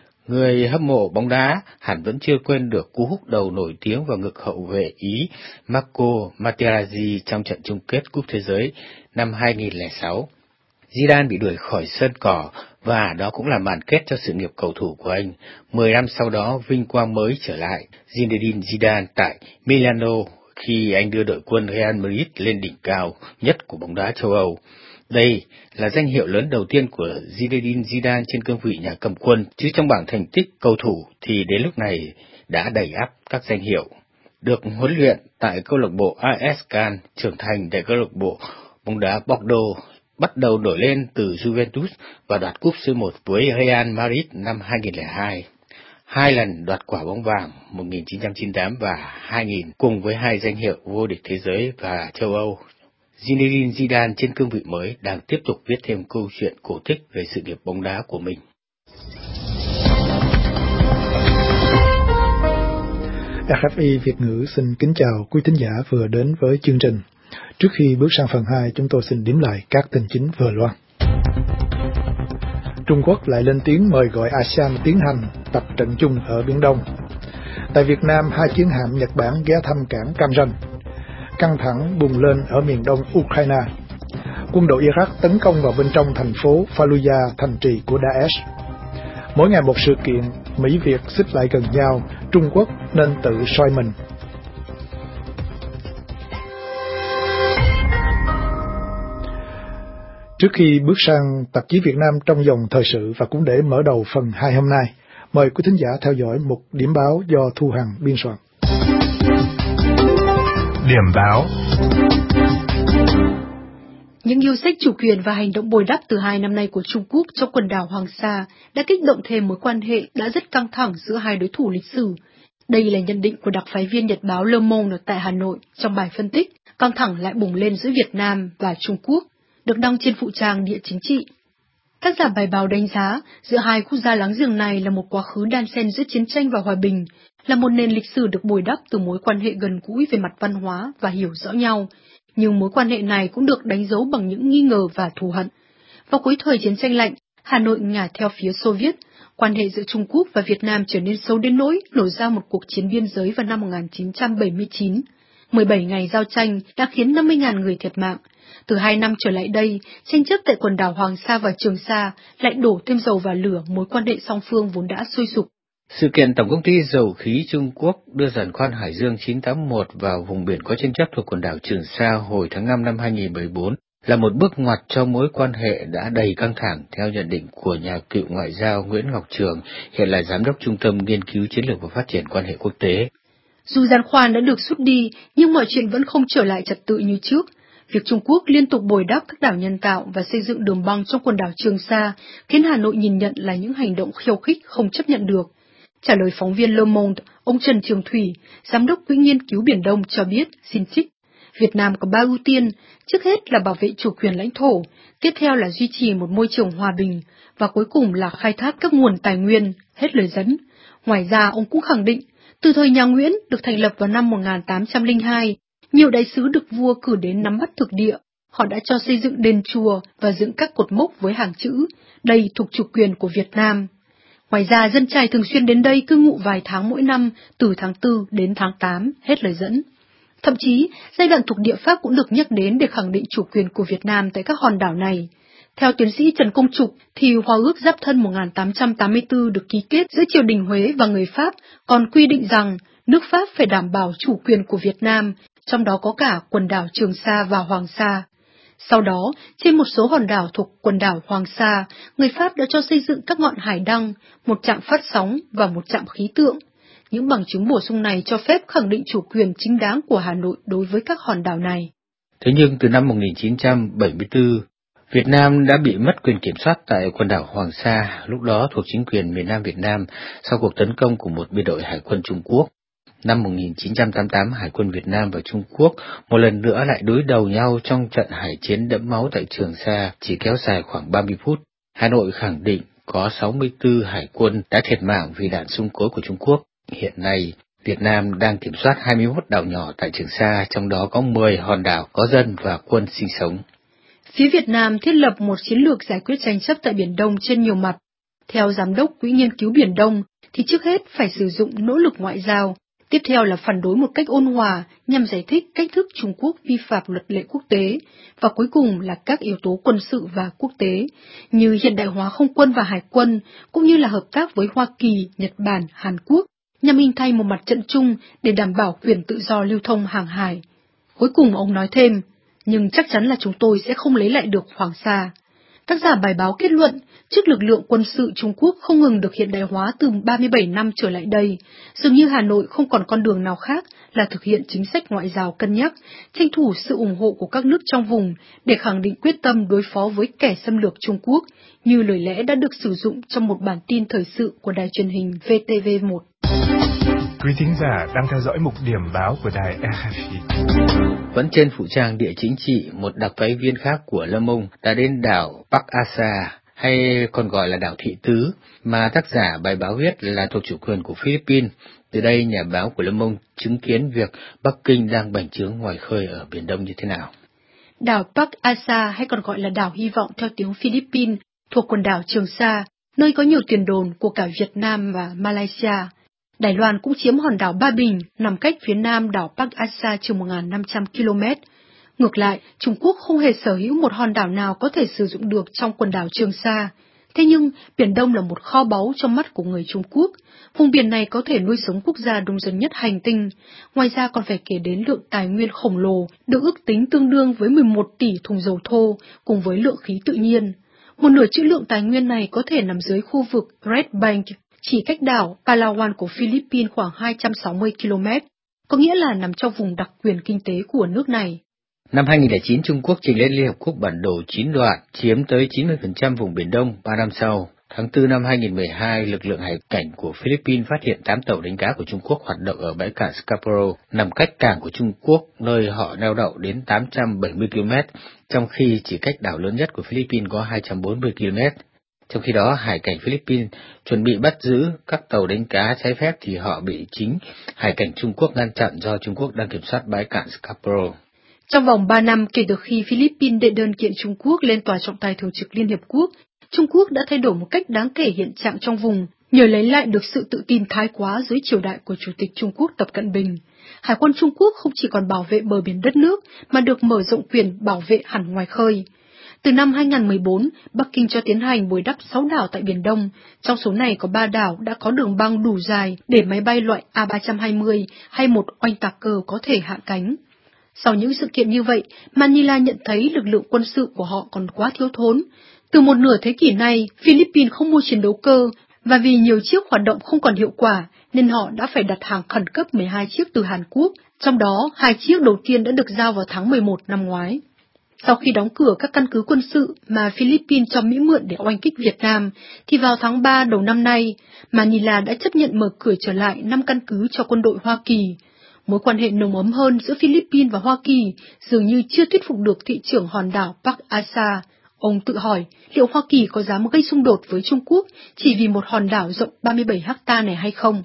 Người hâm mộ bóng đá hẳn vẫn chưa quên được cú húc đầu nổi tiếng vào ngực hậu vệ Ý Marco Materazzi trong trận chung kết Cúp Thế giới năm hai không không sáu. Zidane bị đuổi khỏi sân cỏ và đó cũng là màn kết cho sự nghiệp cầu thủ của anh. Mười năm sau đó, vinh quang mới trở lại Zinedine Zidane tại Milano khi anh đưa đội quân Real Madrid lên đỉnh cao nhất của bóng đá châu Âu. Đây là danh hiệu lớn đầu tiên của Zinedine Zidane trên cương vị nhà cầm quân, chứ trong bảng thành tích cầu thủ thì đến lúc này đã đầy ắp các danh hiệu. Được huấn luyện tại câu lạc bộ a ét Cannes, trưởng thành tại câu lạc bộ bóng đá Bordeaux, bắt đầu nổi lên từ Juventus và đoạt cúp xê một với Real Madrid năm hai không không hai. Hai lần đoạt quả bóng vàng một nghìn chín trăm chín mươi tám và hai nghìn cùng với hai danh hiệu vô địch thế giới và châu Âu. Zinedine Zidane trên cương vị mới đang tiếp tục viết thêm câu chuyện cổ tích về sự nghiệp bóng đá của mình. rờ ép i Việt ngữ xin kính chào quý thính giả vừa đến với chương trình. Trước khi bước sang phần hai, chúng tôi xin điểm lại các tin chính vừa loan. Trung Quốc lại lên tiếng mời gọi a sê an tiến hành tập trận chung ở Biển Đông. Tại Việt Nam, hai chiến hạm Nhật Bản ghé thăm cảng Cam Ranh. Căng thẳng bùng lên ở miền đông Ukraine. Quân đội Iraq tấn công vào bên trong thành phố Fallujah, thành trì của Daesh. Mỗi ngày một sự kiện, Mỹ Việt xích lại gần nhau, Trung Quốc nên tự soi mình. Trước khi bước sang tạp chí Việt Nam trong dòng thời sự và cũng để mở đầu phần hai hôm nay, mời quý thính giả theo dõi một điểm báo do Thu Hằng biên soạn. Điểm báo. Những yêu sách chủ quyền và hành động bồi đắp từ hai năm nay của Trung Quốc trong quần đảo Hoàng Sa đã kích động thêm mối quan hệ đã rất căng thẳng giữa hai đối thủ lịch sử. Đây là nhận định của đặc phái viên nhật báo Le Monde tại Hà Nội trong bài phân tích căng thẳng lại bùng lên giữa Việt Nam và Trung Quốc, được đăng trên phụ trang Địa Chính trị. Tác giả bài báo đánh giá giữa hai quốc gia láng giềng này là một quá khứ đan xen giữa chiến tranh và hòa bình, là một nền lịch sử được bồi đắp từ mối quan hệ gần gũi về mặt văn hóa và hiểu rõ nhau. Nhưng mối quan hệ này cũng được đánh dấu bằng những nghi ngờ và thù hận. Vào cuối thời chiến tranh lạnh, Hà Nội ngả theo phía Xô Viết, quan hệ giữa Trung Quốc và Việt Nam trở nên xấu đến nỗi nổ ra một cuộc chiến biên giới vào năm một nghìn chín trăm bảy mươi chín. mười bảy ngày giao tranh đã khiến năm mươi nghìn người thiệt mạng. Từ hai năm trở lại đây, tranh chấp tại quần đảo Hoàng Sa và Trường Sa lại đổ thêm dầu vào lửa mối quan hệ song phương vốn đã sôi sục. Sự kiện Tổng công ty Dầu khí Trung Quốc đưa giàn khoan Hải Dương chín tám mốt vào vùng biển có tranh chấp thuộc quần đảo Trường Sa hồi tháng năm năm hai nghìn không trăm mười bốn là một bước ngoặt cho mối quan hệ đã đầy căng thẳng, theo nhận định của nhà cựu ngoại giao Nguyễn Ngọc Trường, hiện là giám đốc Trung tâm Nghiên cứu Chiến lược và Phát triển Quan hệ Quốc tế. Dù giàn khoan đã được rút đi, nhưng mọi chuyện vẫn không trở lại trật tự như trước. Việc Trung Quốc liên tục bồi đắp các đảo nhân tạo và xây dựng đường băng trong quần đảo Trường Sa khiến Hà Nội nhìn nhận là những hành động khiêu khích không chấp nhận được. Trả lời phóng viên Le Monde, ông Trần Trường Thủy, giám đốc Quỹ nghiên cứu Biển Đông cho biết, xin trích, Việt Nam có ba ưu tiên, trước hết là bảo vệ chủ quyền lãnh thổ, tiếp theo là duy trì một môi trường hòa bình, và cuối cùng là khai thác các nguồn tài nguyên, hết lời dẫn. Ngoài ra, ông cũng khẳng định, từ thời nhà Nguyễn được thành lập vào năm một nghìn tám trăm lẻ hai, nhiều đại sứ được vua cử đến nắm bắt thực địa. Họ đã cho xây dựng đền chùa và dựng các cột mốc với hàng chữ, đây thuộc chủ quyền của Việt Nam. Ngoài ra, dân chài thường xuyên đến đây cư ngụ vài tháng mỗi năm, từ tháng tư đến tháng tám, hết lời dẫn. Thậm chí, giai đoạn thuộc địa Pháp cũng được nhắc đến để khẳng định chủ quyền của Việt Nam tại các hòn đảo này. Theo tiến sĩ Trần Công Trục, thì Hòa ước Giáp Thân một nghìn tám trăm tám mươi tư được ký kết giữa triều đình Huế và người Pháp, còn quy định rằng nước Pháp phải đảm bảo chủ quyền của Việt Nam, trong đó có cả quần đảo Trường Sa và Hoàng Sa. Sau đó, trên một số hòn đảo thuộc quần đảo Hoàng Sa, người Pháp đã cho xây dựng các ngọn hải đăng, một trạm phát sóng và một trạm khí tượng. Những bằng chứng bổ sung này cho phép khẳng định chủ quyền chính đáng của Hà Nội đối với các hòn đảo này. Thế nhưng từ năm một nghìn chín trăm bảy mươi tư, Việt Nam đã bị mất quyền kiểm soát tại quần đảo Hoàng Sa, lúc đó thuộc chính quyền miền Nam Việt Nam, sau cuộc tấn công của một biên đội hải quân Trung Quốc. Năm một nghìn chín trăm tám mươi tám, Hải quân Việt Nam và Trung Quốc một lần nữa lại đối đầu nhau trong trận hải chiến đẫm máu tại Trường Sa, chỉ kéo dài khoảng ba mươi phút. Hà Nội khẳng định có sáu mươi tư hải quân đã thiệt mạng vì đạn xung cối của Trung Quốc. Hiện nay, Việt Nam đang kiểm soát hai mươi mốt đảo nhỏ tại Trường Sa, trong đó có mười hòn đảo có dân và quân sinh sống. Phía Việt Nam thiết lập một chiến lược giải quyết tranh chấp tại Biển Đông trên nhiều mặt. Theo Giám đốc Quỹ nghiên cứu Biển Đông, thì trước hết phải sử dụng nỗ lực ngoại giao. Tiếp theo là phản đối một cách ôn hòa nhằm giải thích cách thức Trung Quốc vi phạm luật lệ quốc tế, và cuối cùng là các yếu tố quân sự và quốc tế, như hiện đại hóa không quân và hải quân, cũng như là hợp tác với Hoa Kỳ, Nhật Bản, Hàn Quốc, nhằm hình thành một mặt trận chung để đảm bảo quyền tự do lưu thông hàng hải. Cuối cùng ông nói thêm, nhưng chắc chắn là chúng tôi sẽ không lấy lại được Hoàng Sa. Tác giả bài báo kết luận, trước lực lượng quân sự Trung Quốc không ngừng được hiện đại hóa từ ba mươi bảy năm trở lại đây, dường như Hà Nội không còn con đường nào khác là thực hiện chính sách ngoại giao cân nhắc, tranh thủ sự ủng hộ của các nước trong vùng để khẳng định quyết tâm đối phó với kẻ xâm lược Trung Quốc, như lời lẽ đã được sử dụng trong một bản tin thời sự của đài truyền hình vê tê vê một. Quý thính giả đang theo dõi mục điểm báo của đài rờ ép i. Vẫn trên phụ trang Địa Chính trị, một đặc phái viên khác của Le Monde đã đến đảo Bắc Asa, hay còn gọi là đảo Thị Tứ, mà tác giả bài báo viết là thuộc chủ quyền của Philippines. Từ đây, nhà báo của Le Monde chứng kiến việc Bắc Kinh đang bành trướng ngoài khơi ở Biển Đông như thế nào. Đảo Park Asa hay còn gọi là đảo Hy vọng theo tiếng Philippines thuộc quần đảo Trường Sa, nơi có nhiều tiền đồn của cả Việt Nam và Malaysia. Đài Loan cũng chiếm hòn đảo Ba Bình nằm cách phía nam đảo Park Asa chừng một nghìn năm trăm ki lô mét. Ngược lại, Trung Quốc không hề sở hữu một hòn đảo nào có thể sử dụng được trong quần đảo Trường Sa. Thế nhưng, Biển Đông là một kho báu trong mắt của người Trung Quốc. Vùng biển này có thể nuôi sống quốc gia đông dân nhất hành tinh. Ngoài ra còn phải kể đến lượng tài nguyên khổng lồ, được ước tính tương đương với mười một tỷ thùng dầu thô, cùng với lượng khí tự nhiên. Một nửa trữ lượng tài nguyên này có thể nằm dưới khu vực Red Bank, chỉ cách đảo Palawan của Philippines khoảng hai trăm sáu mươi ki lô mét, có nghĩa là nằm trong vùng đặc quyền kinh tế của nước này. Năm hai nghìn không trăm lẻ chín, Trung Quốc trình lên Liên Hợp Quốc bản đồ chín đoạn, chiếm tới chín mươi phần trăm vùng Biển Đông. Ba năm sau, tháng tư năm hai nghìn không trăm mười hai, lực lượng hải cảnh của Philippines phát hiện tám tàu đánh cá của Trung Quốc hoạt động ở bãi cạn Scarborough, nằm cách cảng của Trung Quốc, nơi họ neo đậu đến tám trăm bảy mươi ki lô mét, trong khi chỉ cách đảo lớn nhất của Philippines có hai trăm bốn mươi ki lô mét. Trong khi đó, hải cảnh Philippines chuẩn bị bắt giữ các tàu đánh cá trái phép thì họ bị chính hải cảnh Trung Quốc ngăn chặn do Trung Quốc đang kiểm soát bãi cạn Scarborough. Trong vòng ba năm kể từ khi Philippines đệ đơn kiện Trung Quốc lên Tòa trọng tài thường trực Liên Hiệp Quốc, Trung Quốc đã thay đổi một cách đáng kể hiện trạng trong vùng, nhờ lấy lại được sự tự tin thái quá dưới triều đại của Chủ tịch Trung Quốc Tập Cận Bình. Hải quân Trung Quốc không chỉ còn bảo vệ bờ biển đất nước, mà được mở rộng quyền bảo vệ hẳn ngoài khơi. Từ năm hai nghìn không trăm mười bốn, Bắc Kinh cho tiến hành bồi đắp sáu đảo tại Biển Đông, trong số này có ba đảo đã có đường băng đủ dài để máy bay loại A ba trăm hai mươi hay một oanh tạc cơ có thể hạ cánh. Sau những sự kiện như vậy, Manila nhận thấy lực lượng quân sự của họ còn quá thiếu thốn. Từ một nửa thế kỷ nay, Philippines không mua chiến đấu cơ, và vì nhiều chiếc hoạt động không còn hiệu quả, nên họ đã phải đặt hàng khẩn cấp mười hai chiếc từ Hàn Quốc, trong đó hai chiếc đầu tiên đã được giao vào tháng mười một năm ngoái. Sau khi đóng cửa các căn cứ quân sự mà Philippines cho Mỹ mượn để oanh kích Việt Nam, thì vào tháng ba đầu năm nay, Manila đã chấp nhận mở cửa trở lại năm căn cứ cho quân đội Hoa Kỳ. Mối quan hệ nồng ấm hơn giữa Philippines và Hoa Kỳ dường như chưa thuyết phục được thị trưởng hòn đảo Park Asa. Ông tự hỏi liệu Hoa Kỳ có dám gây xung đột với Trung Quốc chỉ vì một hòn đảo rộng ba mươi bảy héc ta này hay không?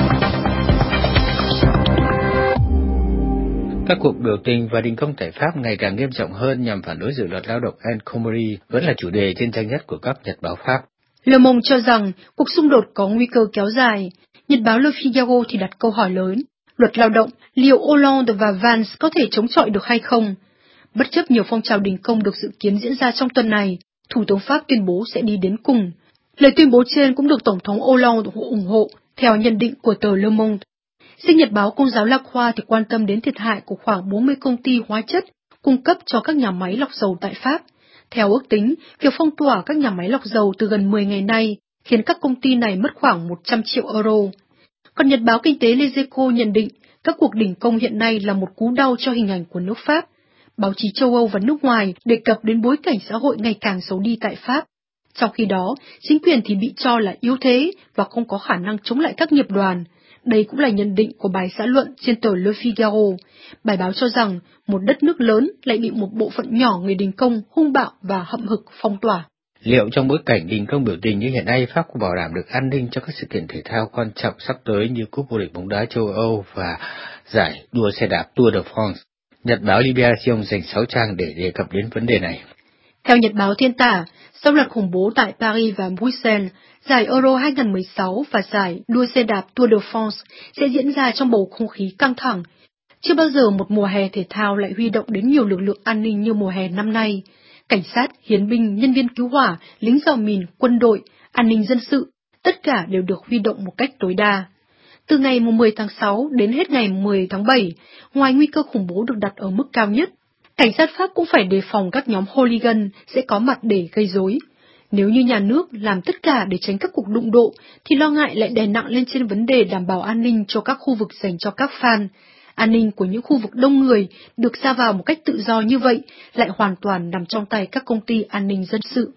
Các cuộc biểu tình và đình công tại Pháp ngày càng nghiêm trọng hơn nhằm phản đối dự luật lao động El Khomri vẫn là chủ đề trên trang nhất của các nhật báo Pháp. Le Monde cho rằng cuộc xung đột có nguy cơ kéo dài. Nhật báo Le Figaro thì đặt câu hỏi lớn. Luật lao động, liệu Hollande và Valls có thể chống chọi được hay không? Bất chấp nhiều phong trào đình công được dự kiến diễn ra trong tuần này, Thủ tướng Pháp tuyên bố sẽ đi đến cùng. Lời tuyên bố trên cũng được Tổng thống Hollande ủng hộ, theo nhận định của tờ Le Monde. Riêng nhật báo Công giáo La Croix thì quan tâm đến thiệt hại của khoảng bốn mươi công ty hóa chất cung cấp cho các nhà máy lọc dầu tại Pháp. Theo ước tính, việc phong tỏa các nhà máy lọc dầu từ gần mười ngày nay khiến các công ty này mất khoảng một trăm triệu euro. Còn nhật báo kinh tế Les Echos nhận định các cuộc đình công hiện nay là một cú đau cho hình ảnh của nước Pháp. Báo chí châu Âu và nước ngoài đề cập đến bối cảnh xã hội ngày càng xấu đi tại Pháp. Trong khi đó, chính quyền thì bị cho là yếu thế và không có khả năng chống lại các nghiệp đoàn. Đây cũng là nhận định của bài xã luận trên tờ Le Figaro. Bài báo cho rằng một đất nước lớn lại bị một bộ phận nhỏ người đình công hung bạo và hậm hực phong tỏa. Liệu trong bối cảnh đình công biểu tình như hiện nay, Pháp có bảo đảm được an ninh cho các sự kiện thể thao quan trọng sắp tới như Cúp vô địch bóng đá châu Âu và giải đua xe đạp Tour de France? Nhật báo Libération dành sáu trang để đề cập đến vấn đề này. Theo nhật báo Thiên Tả, sau loạt khủng bố tại Paris và Bruxelles, giải Euro hai không một sáu và giải đua xe đạp Tour de France sẽ diễn ra trong bầu không khí căng thẳng. Chưa bao giờ một mùa hè thể thao lại huy động đến nhiều lực lượng an ninh như mùa hè năm nay. Cảnh sát, hiến binh, nhân viên cứu hỏa, lính dò mìn, quân đội, an ninh dân sự, tất cả đều được huy động một cách tối đa. Từ ngày mười tháng sáu đến hết ngày mười tháng bảy, ngoài nguy cơ khủng bố được đặt ở mức cao nhất, cảnh sát Pháp cũng phải đề phòng các nhóm hooligan sẽ có mặt để gây rối. Nếu như nhà nước làm tất cả để tránh các cuộc đụng độ, thì lo ngại lại đè nặng lên trên vấn đề đảm bảo an ninh cho các khu vực dành cho các fan. An ninh của những khu vực đông người được ra vào một cách tự do như vậy lại hoàn toàn nằm trong tay các công ty an ninh dân sự.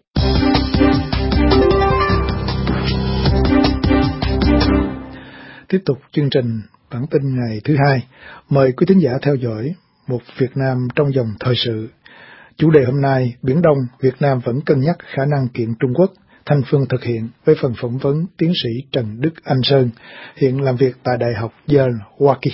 Tiếp tục chương trình bản tin ngày thứ hai, mời quý thính giả theo dõi một Việt Nam trong dòng thời sự. Chủ đề hôm nay, Biển Đông, Việt Nam vẫn cân nhắc khả năng kiện Trung Quốc. Thanh Phương thực hiện với phần phỏng vấn tiến sĩ Trần Đức Anh Sơn, hiện làm việc tại Đại học Yale, Hoa Kỳ.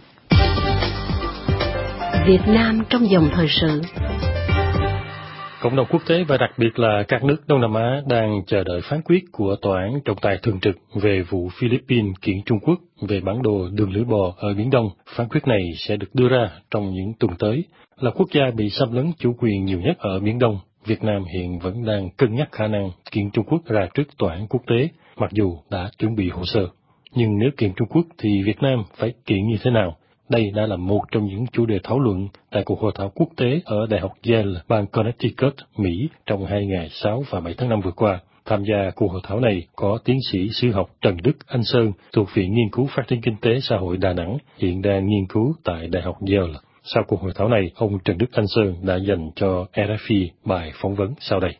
Việt Nam trong dòng thời sự. Cộng đồng quốc tế và đặc biệt là các nước Đông Nam Á đang chờ đợi phán quyết của Tòa án trọng tài thường trực về vụ Philippines kiện Trung Quốc về bản đồ đường lưỡi bò ở Biển Đông. Phán quyết này sẽ được đưa ra trong những tuần tới. Là quốc gia bị xâm lấn chủ quyền nhiều nhất ở Biển Đông, Việt Nam hiện vẫn đang cân nhắc khả năng kiện Trung Quốc ra trước Tòa án quốc tế, mặc dù đã chuẩn bị hồ sơ. Nhưng nếu kiện Trung Quốc thì Việt Nam phải kiện như thế nào? Đây đã là một trong những chủ đề thảo luận tại cuộc hội thảo quốc tế ở Đại học Yale, bang Connecticut, Mỹ trong hai ngày sáu và bảy tháng năm vừa qua. Tham gia cuộc hội thảo này có tiến sĩ sử học Trần Đức Anh Sơn thuộc Viện Nghiên cứu Phát triển Kinh tế Xã hội Đà Nẵng, hiện đang nghiên cứu tại Đại học Yale. Sau cuộc hội thảo này, ông Trần Đức Anh Sơn đã dành cho rờ ép i bài phỏng vấn sau đây.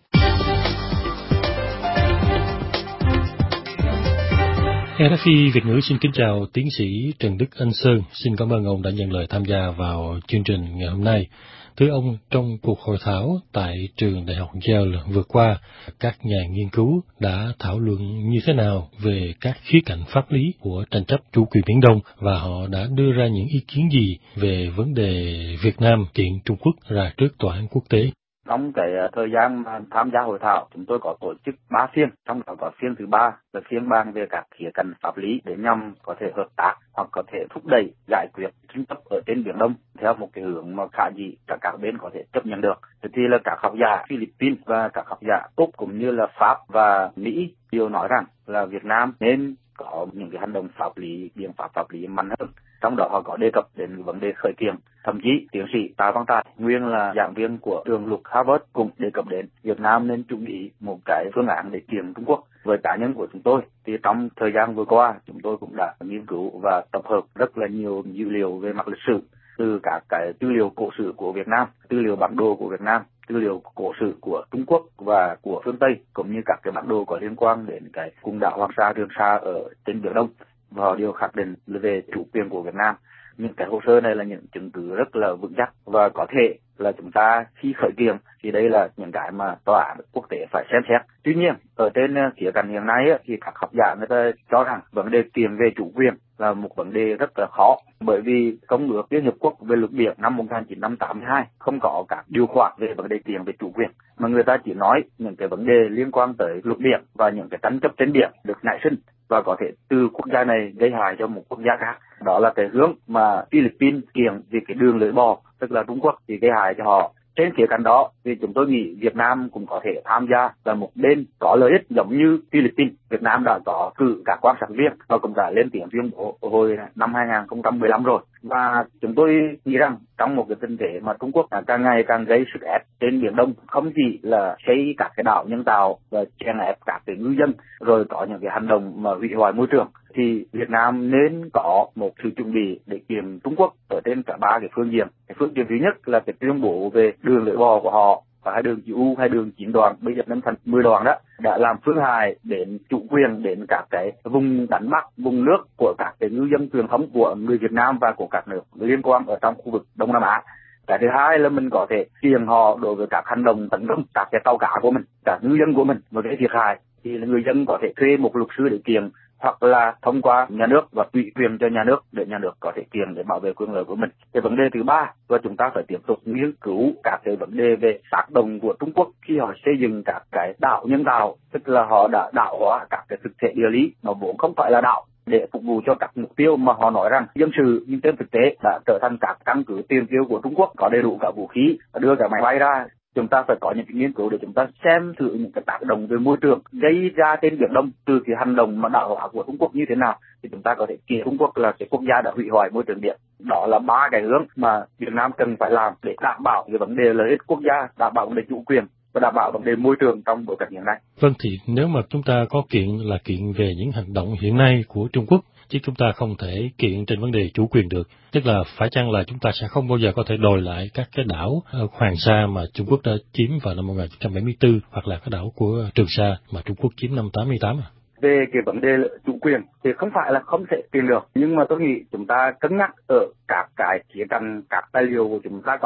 rờ ép i Việt ngữ xin kính chào tiến sĩ Trần Đức Anh Sơn. Xin cảm ơn ông đã nhận lời tham gia vào chương trình ngày hôm nay. Thưa ông, trong cuộc hội thảo tại trường Đại học Yale vừa qua, các nhà nghiên cứu đã thảo luận như thế nào về các khía cạnh pháp lý của tranh chấp chủ quyền Biển Đông và họ đã đưa ra những ý kiến gì về vấn đề Việt Nam kiện Trung Quốc ra trước tòa án quốc tế? Trong cái thời gian mà tham gia hội thảo, chúng tôi có tổ chức ba phiên, trong đó có phiên thứ ba là phiên bàn về các khía cạnh pháp lý để nhằm có thể hợp tác hoặc có thể thúc đẩy giải quyết tranh chấp ở trên Biển Đông theo một cái hướng mà khả dĩ cả các bên có thể chấp nhận được. Thì là các học giả Philippines và các học giả Úc cũng như là Pháp và Mỹ đều nói rằng là Việt Nam nên có những cái hành động pháp lý, biện pháp pháp lý mạnh hơn. Trong đó họ có đề cập đến vấn đề khởi kiện. Thậm chí tiến sĩ Tạ Văn Tài, nguyên là giảng viên của trường luật Harvard, cũng đề cập đến Việt Nam nên chuẩn bị một cái phương án để kiện Trung Quốc. Với cá nhân của chúng tôi thì trong thời gian vừa qua chúng tôi cũng đã nghiên cứu và tập hợp rất là nhiều dữ liệu về mặt lịch sử, từ các cái tư liệu cổ sử của Việt Nam, tư liệu bản đồ của Việt Nam, tư liệu cổ sử của Trung Quốc và của phương Tây, cũng như các cái bản đồ có liên quan đến cái quần đảo Hoàng Sa, Trường Sa ở trên Biển Đông, và họ đều khẳng định về chủ quyền của Việt Nam. Những cái hồ sơ này là những chứng cứ rất là vững chắc và có thể là chúng ta khi khởi kiện thì đây là những cái mà tòa án quốc tế phải xem xét. Tuy nhiên ở trên khía cạnh hiện nay thì các học giả người ta cho rằng vấn đề kiện về chủ quyền là một vấn đề rất là khó, bởi vì Công ước Liên Hiệp Quốc về luật biển năm một nghìn chín trăm tám mươi hai không có các điều khoản về vấn đề kiện về chủ quyền, mà người ta chỉ nói những cái vấn đề liên quan tới luật biển và những cái tranh chấp trên biển được nảy sinh và có thể từ quốc gia này gây hại cho một quốc gia khác. Đó là cái hướng mà Philippines kiện vì cái đường lưỡi bò, tức là Trung Quốc thì gây hại cho họ. Trên khía cạnh đó thì chúng tôi nghĩ Việt Nam cũng có thể tham gia là một bên có lợi ích giống như Philippines. Việt Nam đã có cử các quan sát viên và cũng đã lên tiếng tuyên bố hồi năm hai nghìn không trăm mười lăm rồi. Và chúng tôi nghĩ rằng trong một cái tình thế mà Trung Quốc càng ngày càng gây sức ép trên Biển Đông, không chỉ là xây các cái đảo nhân tạo và chèn ép các cái ngư dân, rồi có những cái hành động mà hủy hoại môi trường, thì Việt Nam nên có một sự chuẩn bị để kiện Trung Quốc ở trên cả ba cái phương diện. Cái phương diện thứ nhất là cái tuyên bố về đường lưỡi bò của họ, và hai đường chữ U, hai đường chín đoạn, bây giờ nâng thành mười đoạn đó, đã làm phương hại đến chủ quyền, đến các cái vùng đánh bắt, vùng nước của các cái ngư dân truyền thống của người Việt Nam và của các nước liên quan ở trong khu vực Đông Nam Á. Cái thứ hai là mình có thể kiện họ đối với các hành động tấn công các cái tàu cá của mình, các ngư dân của mình và gây thiệt hại, thì người dân có thể thuê một luật sư để kiện, hoặc là thông qua nhà nước và ủy quyền cho nhà nước để nhà nước có thể kiện để bảo vệ quyền lợi của mình. Cái vấn đề thứ ba là chúng ta phải tiếp tục nghiên cứu các cái vấn đề về tác động của Trung Quốc khi họ xây dựng các cái đảo nhân tạo, tức là họ đã đảo hóa các cái thực thể địa lý nó vốn không phải là đảo để phục vụ cho các mục tiêu mà họ nói rằng dân sự, nhưng trên thực tế đã trở thành các căn cứ tiền tiêu của Trung Quốc, có đầy đủ cả vũ khí, đưa cả máy bay ra. Chúng ta phải có những cái nghiên cứu để chúng ta xem thử những cái tác động về môi trường gây ra trên Biển Đông từ cái hành động mà đảo hóa của Trung Quốc như thế nào, thì chúng ta có thể kiện Trung Quốc là cái quốc gia đã hủy hoại môi trường biển. Đó là ba cái hướng mà Việt Nam cần phải làm để đảm bảo cái vấn đề lợi ích quốc gia, đảm bảo vấn đề chủ quyền và đảm bảo vấn đề môi trường trong bối cảnh hiện nay. Vâng, thì nếu mà chúng ta có kiện là kiện về những hành động hiện nay của Trung Quốc, chứ chúng ta không thể kiện trên vấn đề chủ quyền được. Tức là phải chăng là chúng ta sẽ không bao giờ có thể đòi lại các cái đảo Hoàng Sa mà Trung Quốc đã chiếm vào năm một nghìn chín trăm bảy mươi tư, hoặc là cái đảo của Trường Sa mà Trung Quốc chiếm năm tám mươi tám à? Về cái vấn đề chủ quyền thì không phải là không thể kiện được, nhưng mà tôi nghĩ chúng ta cân nhắc ở các cái khía cạnh, các tài liệu của chúng ta có,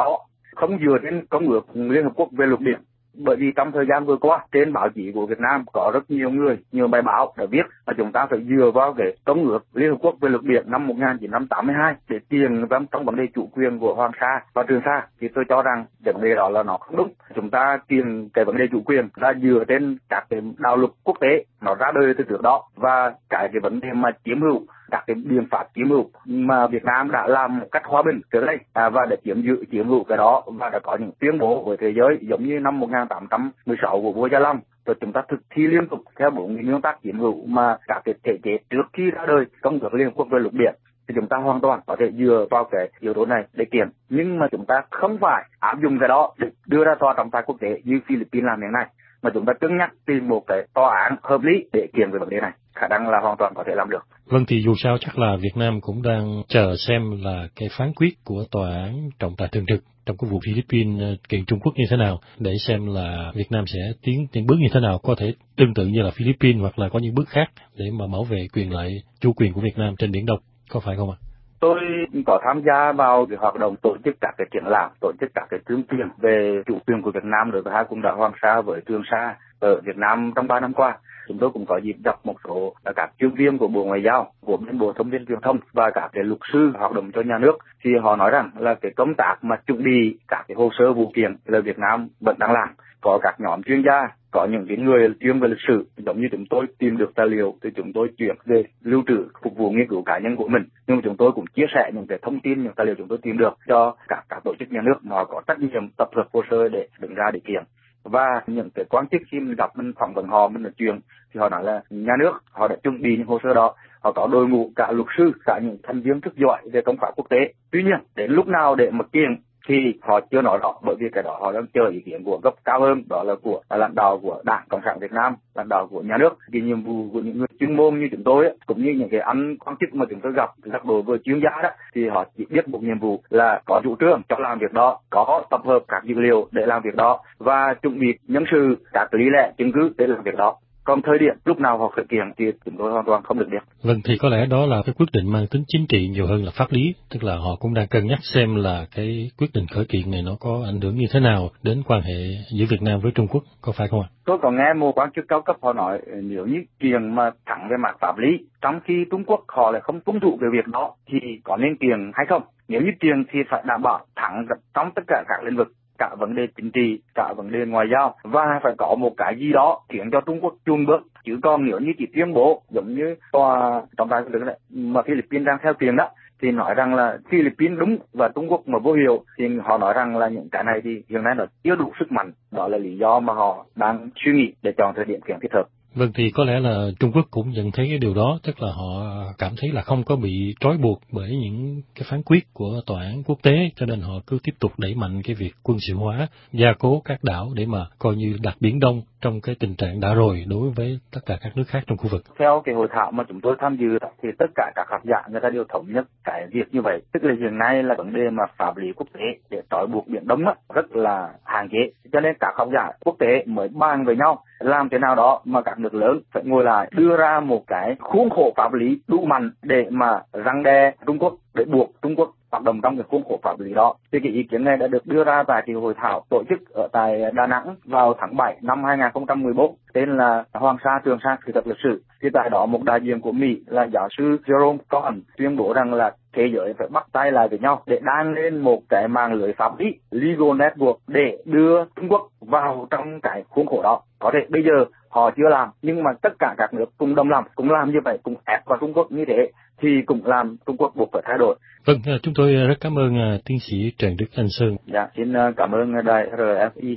không dựa trên Công ước Liên Hợp Quốc về luật biển. Bởi vì trong thời gian vừa qua, trên báo chí của Việt Nam có rất nhiều người, nhiều bài báo đã viết là chúng ta phải dựa vào cái Công ước Liên Hợp Quốc về luật biển năm một nghìn chín trăm tám mươi hai để tiền trong, trong vấn đề chủ quyền của Hoàng Sa và Trường Sa. Thì tôi cho rằng vấn đề đó là nó không đúng. Chúng ta tiền cái vấn đề chủ quyền là dựa trên các cái đạo luật quốc tế nó ra đời từ trước đó, và cái cái vấn đề mà chiếm hữu, các cái biện pháp chiếm hữu mà Việt Nam đã làm một cách hòa bình trước đây à, và để chiếm giữ chiếm hữu cái đó, và đã có những tuyên bố với thế giới giống như năm một nghìn tám trăm mười sáu của vua Gia Long. Rồi chúng ta thực thi liên tục theo bốn nguyên tắc chiếm hữu mà các cái thể chế trước khi ra đời Công ước Liên Hợp Quốc về luật biển, thì chúng ta hoàn toàn có thể dựa vào cái yếu tố này để kiện. Nhưng mà chúng ta không phải áp dụng cái đó để đưa ra tòa trọng tài quốc tế như Philippines làm hiện nay, mà chúng ta cân nhắc tìm một cái tòa án hợp lý để kiện về vấn đề này, khả năng là hoàn toàn có thể làm được. Vâng, thì dù sao chắc là Việt Nam cũng đang chờ xem là cái phán quyết của tòa án trọng tài thường trực trong cái vụ Philippines kiện Trung Quốc như thế nào, để xem là Việt Nam sẽ tiến tiến bước như thế nào, có thể tương tự như là Philippines hoặc là có những bước khác để mà bảo vệ quyền lợi chủ quyền của Việt Nam trên Biển Đông, có phải không ạ? Tôi có tham gia vào cái hoạt động tổ chức các cái triển lãm, tổ chức các cái tuyên truyền về chủ quyền của Việt Nam đối với hai quần đảo Hoàng Sa với Trường Sa ở Việt Nam trong ba năm qua. Chúng tôi cũng có dịp gặp một số các chuyên viên của Bộ Ngoại giao, của bên Bộ Thông tin Truyền thông và các cái luật sư hoạt động cho nhà nước, thì họ nói rằng là cái công tác mà chuẩn bị các cái hồ sơ vụ kiện là Việt Nam vẫn đang làm. Có các nhóm chuyên gia, có những cái người chuyên về lịch sử, giống như chúng tôi tìm được tài liệu thì chúng tôi chuyển về lưu trữ phục vụ nghiên cứu cá nhân của mình, nhưng mà chúng tôi cũng chia sẻ những cái thông tin, những tài liệu chúng tôi tìm được cho các các tổ chức nhà nước mà có trách nhiệm tập hợp hồ sơ để đứng ra để kiện. Và những cái quan chức khi mình gặp, mình phỏng vấn họ, mình nói chuyện thì họ nói là nhà nước họ đã chuẩn bị những hồ sơ đó, họ có đội ngũ cả luật sư, cả những thành viên rất giỏi về công pháp quốc tế. Tuy nhiên đến lúc nào để mà kiện thì họ chưa nói rõ, bởi vì cái đó họ đang chờ ý kiến của cấp cao hơn, đó là của lãnh đạo của Đảng Cộng sản Việt Nam, lãnh đạo của nhà nước. Cái nhiệm vụ của những người chuyên môn như chúng tôi ấy, cũng như những cái anh quan chức mà chúng tôi gặp, các đối với chuyên gia đó, thì họ chỉ biết một nhiệm vụ là có chủ trương cho làm việc đó, có tập hợp các dữ liệu để làm việc đó, và chuẩn bị nhân sự, các lý lẽ chứng cứ để làm việc đó. Còn thời điểm lúc nào họ khởi kiện thì chúng tôi hoàn toàn không được biết. Vâng, thì có lẽ đó là cái quyết định mang tính chính trị nhiều hơn là pháp lý, tức là họ cũng đang cân nhắc xem là cái quyết định khởi kiện này nó có ảnh hưởng như thế nào đến quan hệ giữa Việt Nam với Trung Quốc, có phải không ạ? Tôi có nghe một quan chức cao cấp họ nói nếu như kiện mà thẳng về mặt pháp lý, trong khi Trung Quốc họ lại không tuân thủ về việc đó thì có nên kiện hay không? Nếu như kiện thì phải đảm bảo thẳng trong tất cả các lĩnh vực, cả vấn đề chính trị, cả vấn đề ngoại giao, và phải có một cái gì đó khiến cho Trung Quốc chùn bước. Chứ còn nếu như chỉ tuyên bố giống như tòa trọng tài mà Philippines đang theo tiền đó, thì nói rằng là Philippines đúng và Trung Quốc mà vô hiệu, thì họ nói rằng là những cái này thì hiện nay nó chưa đủ sức mạnh. Đó là lý do mà họ đang suy nghĩ để chọn thời điểm kiện thích hợp. Vâng, thì có lẽ là Trung Quốc cũng nhận thấy cái điều đó, tức là họ cảm thấy là không có bị trói buộc bởi những cái phán quyết của tòa án quốc tế, cho nên họ cứ tiếp tục đẩy mạnh cái việc quân sự hóa, gia cố các đảo để mà coi như đặt Biển Đông trong cái tình trạng đã rồi đối với tất cả các nước khác trong khu vực. Theo cái hội thảo mà chúng tôi tham dự thì tất cả các học giả người ta đều thống nhất cái việc như vậy, tức là hiện nay là vấn đề mà pháp lý quốc tế để trói buộc Biển Đông á, rất là hạn chế, cho nên các học giả quốc tế mới bàn với nhau làm thế nào đó mà các nước lớn phải ngồi lại đưa ra một cái khuôn khổ pháp lý đủ mạnh để mà răn đe Trung Quốc, để buộc Trung Quốc hoạt động trong cái khuôn khổ pháp lý đó. Thì cái ý kiến này đã được đưa ra tại cái hội thảo tổ chức ở tại Đà Nẵng vào tháng bảy năm hai nghìn không trăm mười bốn, tên là Hoàng Sa Trường Sa kỹ thuật lịch sử. Thì tại đó một đại diện của Mỹ là giáo sư Jerome Cohen tuyên bố rằng là thế giới phải bắt tay lại với nhau để đan lên một cái mạng lưới pháp lý legal network để đưa Trung Quốc vào trong cái khuôn khổ đó. Có thể bây giờ họ chưa làm, nhưng mà tất cả các nước cùng đồng lòng, cùng làm như vậy, cùng ép vào Trung Quốc như thế thì cũng làm Trung Quốc buộc phải thay đổi. Vâng, chúng tôi rất cảm ơn uh, tiến sĩ Trần Đức Anh Sơn. Dạ, xin uh, cảm ơn đài rờ ép i.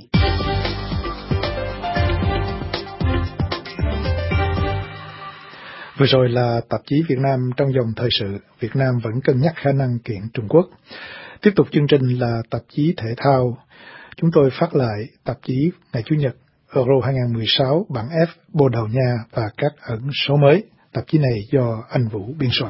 Vừa rồi là tạp chí Việt Nam trong dòng thời sự. Việt Nam vẫn cân nhắc khả năng kiện Trung Quốc. Tiếp tục chương trình là tạp chí thể thao. Chúng tôi phát lại tạp chí ngày Chủ nhật Euro hai không một sáu bảng F Bồ Đào Nha và các ẩn số mới. Tạp chí này do anh Vũ biên soạn.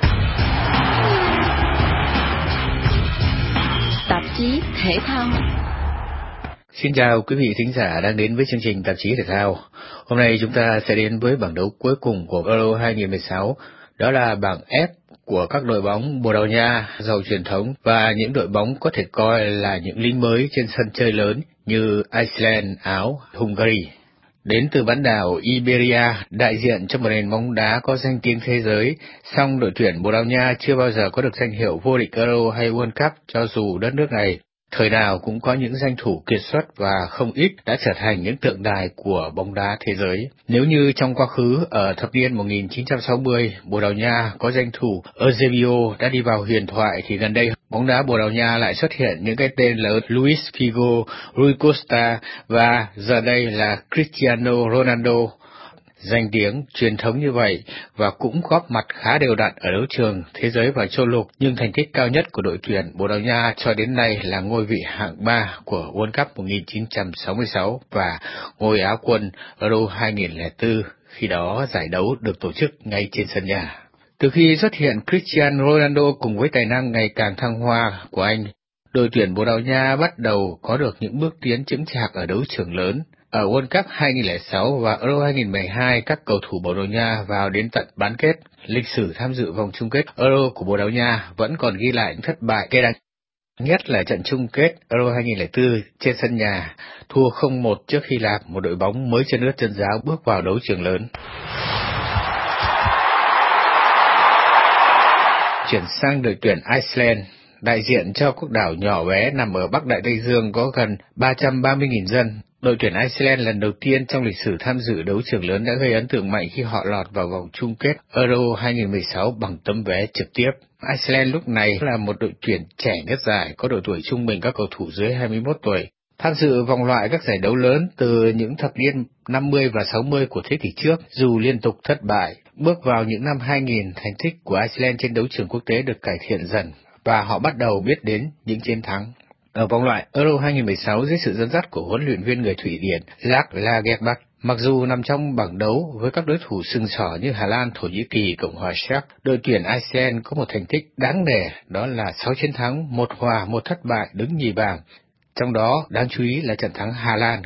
Tạp chí thể thao. Xin chào quý vị thính giả đang đến với chương trình tạp chí thể thao. Hôm nay chúng ta sẽ đến với bảng đấu cuối cùng của Euro hai không một sáu, đó là bảng F của các đội bóng Bồ Đào Nha giàu truyền thống và những đội bóng có thể coi là những lính mới trên sân chơi lớn như Iceland, Áo, Hungary. Đến từ bán đảo Iberia, đại diện cho một nền bóng đá có danh tiếng thế giới, song đội tuyển Bồ Đào Nha chưa bao giờ có được danh hiệu vô địch Euro hay World Cup, cho dù đất nước này thời nào cũng có những danh thủ kiệt xuất và không ít đã trở thành những tượng đài của bóng đá thế giới. Nếu như trong quá khứ ở thập niên một nghìn chín trăm sáu mươi, Bồ Đào Nha có danh thủ Eusebio đã đi vào huyền thoại, thì gần đây bóng đá Bồ Đào Nha lại xuất hiện những cái tên là Luis Figo, Rui Costa và giờ đây là Cristiano Ronaldo. Danh tiếng truyền thống như vậy và cũng góp mặt khá đều đặn ở đấu trường thế giới và châu lục, nhưng thành tích cao nhất của đội tuyển Bồ Đào Nha cho đến nay là ngôi vị hạng ba của World Cup một nghìn chín trăm sáu mươi sáu và ngôi Á quân Euro hai nghìn lẻ bốn, khi đó giải đấu được tổ chức ngay trên sân nhà. Từ khi xuất hiện Cristiano Ronaldo cùng với tài năng ngày càng thăng hoa của anh, đội tuyển Bồ Đào Nha bắt đầu có được những bước tiến chững chạc ở đấu trường lớn. Ở World Cup hai nghìn lẻ sáu và Euro hai nghìn mười hai, các cầu thủ Bồ Đào Nha vào đến tận bán kết. Lịch sử tham dự vòng chung kết Euro của Bồ Đào Nha vẫn còn ghi lại những thất bại cay đắng, nhất là trận chung kết Euro hai nghìn lẻ bốn trên sân nhà, thua không một trước Hy Lạp, một đội bóng mới chân ướt chân ráo bước vào đấu trường lớn. Chuyển sang đội tuyển Iceland, đại diện cho quốc đảo nhỏ bé nằm ở Bắc Đại Tây Dương có gần ba trăm ba mươi nghìn dân. Đội tuyển Iceland lần đầu tiên trong lịch sử tham dự đấu trường lớn đã gây ấn tượng mạnh khi họ lọt vào vòng chung kết Euro hai nghìn mười sáu bằng tấm vé trực tiếp. Iceland lúc này là một đội tuyển trẻ nhất giải, có độ tuổi trung bình các cầu thủ dưới hai mươi mốt tuổi. Tham dự vòng loại các giải đấu lớn từ những thập niên năm mươi và sáu mươi của thế kỷ trước, dù liên tục thất bại, bước vào những năm hai nghìn, thành tích của Iceland trên đấu trường quốc tế được cải thiện dần và họ bắt đầu biết đến những chiến thắng. Ở vòng loại Euro hai nghìn mười sáu dưới sự dẫn dắt của huấn luyện viên người Thụy Điển Lars Lagerbäck, mặc dù nằm trong bảng đấu với các đối thủ sừng sỏ như Hà Lan, Thổ Nhĩ Kỳ, Cộng hòa Séc, đội tuyển Iceland có một thành tích đáng nể, đó là sáu chiến thắng, một hòa, một thất bại, đứng nhì bảng. Trong đó đáng chú ý là trận thắng Hà Lan.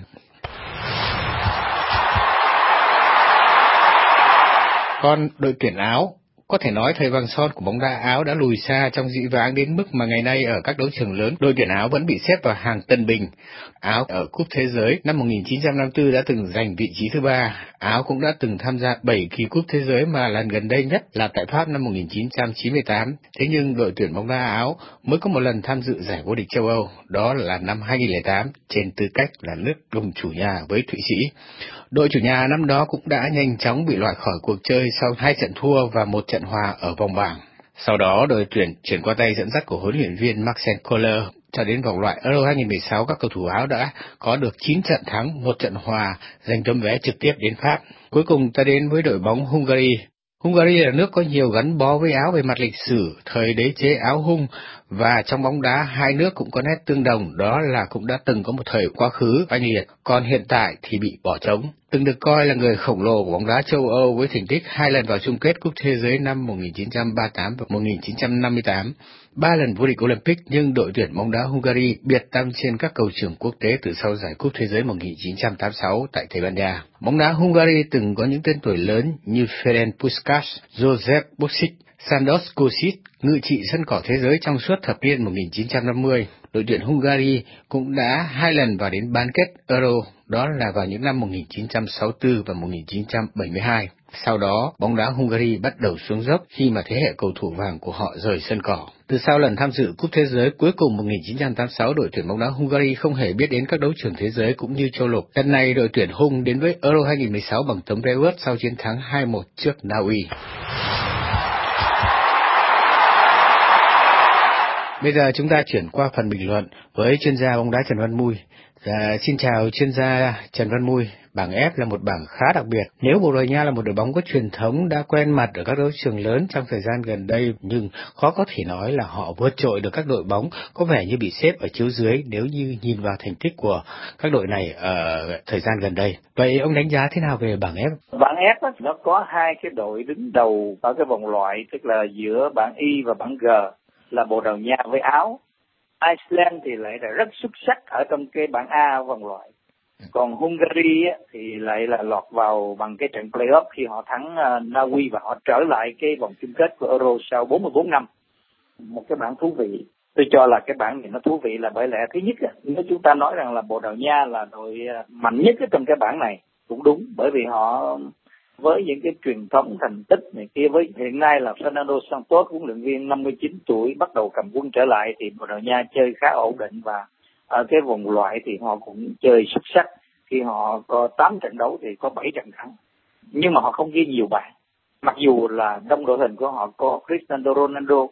Còn đội tuyển Áo, có thể nói thời vàng son của bóng đá Áo đã lùi xa trong dĩ vãng đến mức mà ngày nay ở các đấu trường lớn, đội tuyển Áo vẫn bị xếp vào hàng tân bình. Áo ở Cúp Thế giới năm một nghìn chín trăm năm mươi tư đã từng giành vị trí thứ ba. Áo cũng đã từng tham gia bảy kỳ Cúp Thế giới mà lần gần đây nhất là tại Pháp năm một nghìn chín trăm chín mươi tám. Thế nhưng đội tuyển bóng đá Áo mới có một lần tham dự giải vô địch châu Âu, đó là năm hai nghìn lẻ tám trên tư cách là nước đồng chủ nhà với Thụy Sĩ. Đội chủ nhà năm đó cũng đã nhanh chóng bị loại khỏi cuộc chơi sau hai trận thua và một trận hòa ở vòng bảng. Sau đó đội tuyển chuyển qua tay dẫn dắt của huấn luyện viên Marcel Koller. Cho đến vòng loại Euro hai nghìn mười sáu, các cầu thủ Áo đã có được chín trận thắng, một trận hòa, giành tấm vé trực tiếp đến Pháp. Cuối cùng ta đến với đội bóng Hungary. Hungary là nước có nhiều gắn bó với Áo về mặt lịch sử, thời đế chế Áo Hung, và trong bóng đá hai nước cũng có nét tương đồng, đó là cũng đã từng có một thời quá khứ oanh liệt, còn hiện tại thì bị bỏ trống. Từng được coi là người khổng lồ của bóng đá châu Âu với thành tích hai lần vào chung kết Cúp Thế giới năm một nghìn chín trăm ba mươi tám và một nghìn chín trăm năm mươi tám, ba lần vô địch Olympic, nhưng đội tuyển bóng đá Hungary biệt tâm trên các cầu trường quốc tế từ sau giải Cúp Thế giới một nghìn chín trăm tám mươi sáu tại Tây Ban Nha. Bóng đá Hungary từng có những tên tuổi lớn như Ferenc Puskás, Josep Bošić, Sándor Kosic, ngự trị sân cỏ thế giới trong suốt thập niên một nghìn chín trăm năm mươi. Đội tuyển Hungary cũng đã hai lần vào đến bán kết Euro, đó là vào những năm một nghìn chín trăm sáu mươi tư và một nghìn chín trăm bảy mươi hai. Sau đó, bóng đá Hungary bắt đầu xuống dốc khi mà thế hệ cầu thủ vàng của họ rời sân cỏ. Từ sau lần tham dự Cúp Thế giới cuối cùng một nghìn chín trăm tám mươi sáu, đội tuyển bóng đá Hungary không hề biết đến các đấu trường thế giới cũng như châu lục. Lần này đội tuyển Hung đến với Euro hai nghìn mười sáu bằng tấm vé ướt sau chiến thắng hai một trước Na Uy. Bây giờ chúng ta chuyển qua phần bình luận với chuyên gia bóng đá Trần Văn Mui. À, xin chào chuyên gia Trần Văn Mui. Bảng F là một bảng khá đặc biệt. Nếu Bồ Đào Nha là một đội bóng có truyền thống đã quen mặt ở các đấu trường lớn trong thời gian gần đây, nhưng khó có thể nói là họ vượt trội được các đội bóng có vẻ như bị xếp ở chiếu dưới nếu như nhìn vào thành tích của các đội này ở thời gian gần đây. Vậy ông đánh giá thế nào về bảng F? Bảng F á, nó có hai cái đội đứng đầu ở cái vòng loại, tức là giữa bảng Y và bảng G là Bồ Đào Nha với Áo. Iceland thì lại là rất xuất sắc ở trong cái bảng A vòng loại. Còn Hungary á, thì lại là lọt vào bằng cái trận play-off khi họ thắng uh, Na Uy và họ trở lại cái vòng chung kết của Euro sau bốn mươi bốn năm. Một cái bảng thú vị. Tôi cho là cái bảng này nó thú vị là bởi lẽ thứ nhất á, nếu chúng ta nói rằng là Bồ Đào Nha là đội uh, mạnh nhất trong cái bảng này cũng đúng, bởi vì họ với những cái truyền thống thành tích này kia, với hiện nay là Fernando Santos, huấn luyện viên năm mươi chín tuổi bắt đầu cầm quân trở lại, thì Bồ Đào Nha chơi khá ổn định và ở cái vòng loại thì họ cũng chơi xuất sắc. Khi họ có tám trận đấu thì có bảy trận thắng, nhưng mà họ không ghi nhiều bàn, mặc dù là trong đội hình của họ có Cristiano Ronaldo,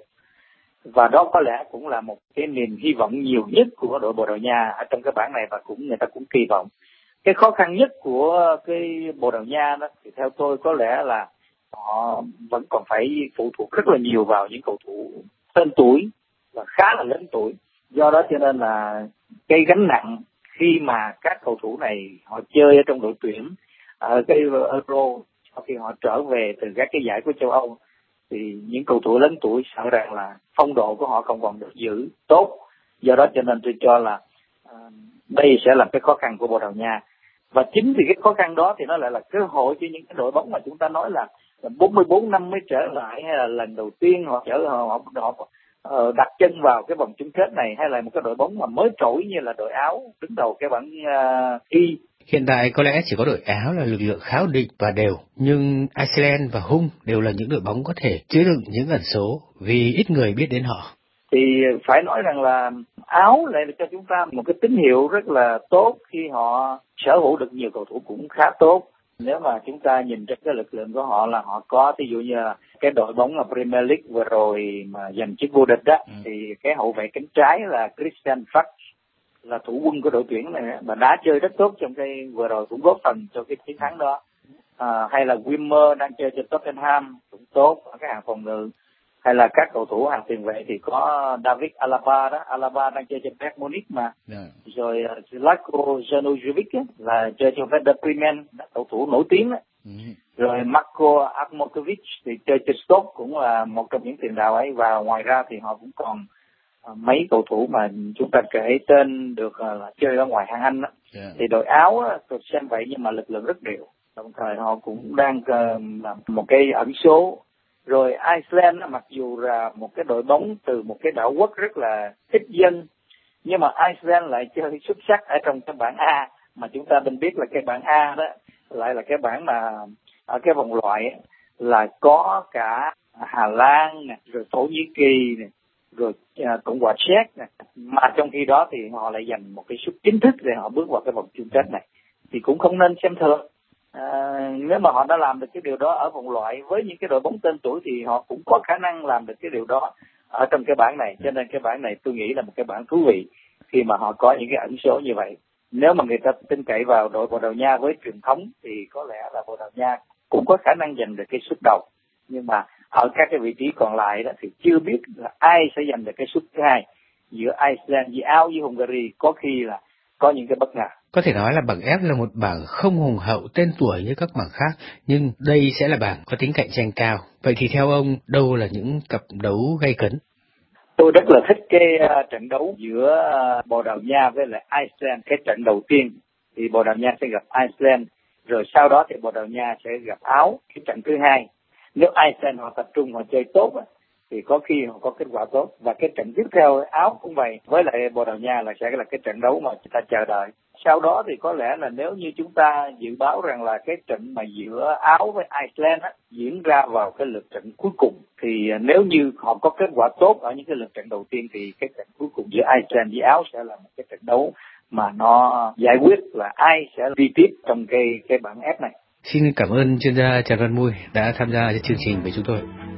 và đó có lẽ cũng là một cái niềm hy vọng nhiều nhất của đội Bồ Đào Nha ở trong cái bảng này, và cũng người ta cũng kỳ vọng. Cái khó khăn nhất của cái Bồ Đào Nha đó thì theo tôi có lẽ là họ vẫn còn phải phụ thuộc rất là nhiều vào những cầu thủ tên tuổi và khá là lớn tuổi. Do đó cho nên là cái gánh nặng khi mà các cầu thủ này họ chơi ở trong đội tuyển ở cái Euro, sau khi họ trở về từ các cái giải của châu Âu, thì những cầu thủ lớn tuổi sợ rằng là phong độ của họ không còn được giữ tốt. Do đó cho nên tôi cho là uh, đây sẽ là cái khó khăn của Bồ Đào Nha. Và chính vì cái khó khăn đó thì nó lại là cơ hội cho những cái đội bóng mà chúng ta nói là bốn mươi bốn năm mới trở lại, hay là lần đầu tiên họ trở họ, họ, họ uh, đặt chân vào cái vòng chung kết này, hay là một cái đội bóng mà mới trỗi như là đội Áo đứng đầu cái bảng uh, Y. Hiện tại có lẽ chỉ có đội Áo là lực lượng khá ổn định và đều, nhưng Iceland và Hung đều là những đội bóng có thể chứa đựng những ẩn số vì ít người biết đến họ. Thì phải nói rằng là Áo lại cho chúng ta một cái tín hiệu rất là tốt khi họ sở hữu được nhiều cầu thủ cũng khá tốt. Nếu mà chúng ta nhìn trên cái lực lượng của họ là họ có, ví dụ như là cái đội bóng ở Premier League vừa rồi mà giành chức vô địch đó, ừ. thì cái hậu vệ cánh trái là Christian Falk, là thủ quân của đội tuyển này mà đã chơi rất tốt trong cái vừa rồi, cũng góp phần cho cái chiến thắng đó. À, hay là Wimmer đang chơi cho Tottenham cũng tốt ở cái hàng phòng ngự, hay là các cầu thủ hàng tiền vệ thì có David Alaba đó, Alaba đang chơi cho Bayern Munich mà, yeah. Rồi Zlatko Januzjevic là chơi cho Werder Bremen, cầu thủ nổi tiếng đó. Mm. Rồi Marko Arnautovic thì chơi cho Stoke, cũng là một trong những tiền đạo ấy. Và ngoài ra thì họ cũng còn mấy cầu thủ mà chúng ta kể tên được là chơi ở ngoài hạng Anh đó. Yeah. Thì đội Áo á, tôi xem vậy nhưng mà lực lượng rất đều, đồng thời họ cũng đang uh, làm một cái ẩn số. Rồi Iceland mặc dù là một cái đội bóng từ một cái đảo quốc rất là ít dân, nhưng mà Iceland lại chơi xuất sắc ở trong cái bảng A, mà chúng ta nên biết là cái bảng A đó lại là cái bảng mà ở cái vòng loại ấy, là có cả Hà Lan này, rồi Thổ Nhĩ Kỳ này, rồi uh, Cộng hòa Séc này, mà trong khi đó thì họ lại giành một cái suất chính thức để họ bước vào cái vòng chung kết này, thì cũng không nên xem thường. À, nếu mà họ đã làm được cái điều đó ở vòng loại với những cái đội bóng tên tuổi thì họ cũng có khả năng làm được cái điều đó ở trong cái bảng này. Cho nên cái bảng này tôi nghĩ là một cái bảng thú vị khi mà họ có những cái ẩn số như vậy. Nếu mà người ta tin cậy vào đội Bồ Đào Nha với truyền thống thì có lẽ là Bồ Đào Nha cũng có khả năng giành được cái suất đầu. Nhưng mà ở các cái vị trí còn lại đó thì chưa biết là ai sẽ giành được cái suất thứ hai. Giữa Iceland, giữa Áo, với Hungary có khi là có những cái bất ngờ. Có thể nói là bảng F là một bảng không hùng hậu tên tuổi như các bảng khác, nhưng đây sẽ là bảng có tính cạnh tranh cao. Vậy thì theo ông, đâu là những cặp đấu gay cấn? Tôi rất là thích cái uh, trận đấu giữa uh, Bồ Đào Nha với lại Iceland. Cái trận đầu tiên thì Bồ Đào Nha sẽ gặp Iceland, rồi sau đó thì Bồ Đào Nha sẽ gặp Áo. Cái trận thứ hai, nếu Iceland họ tập trung, họ chơi tốt á, thì có khi họ có kết quả tốt. Và cái trận tiếp theo Áo cũng vậy, với lại Bồ Đào Nha là sẽ là cái trận đấu mà chúng ta chờ đợi. Sau đó thì có lẽ là nếu như chúng ta dự báo rằng là cái trận mà giữa Áo với Iceland á, diễn ra vào cái lượt trận cuối cùng, thì nếu như họ có kết quả tốt ở những cái lượt trận đầu tiên thì cái trận cuối cùng giữa Iceland với Áo sẽ là một cái trận đấu mà nó giải quyết là ai sẽ đi tiếp trong cái cái bảng F này. Xin cảm ơn chuyên gia Trần Văn Mui đã tham gia chương trình với chúng tôi.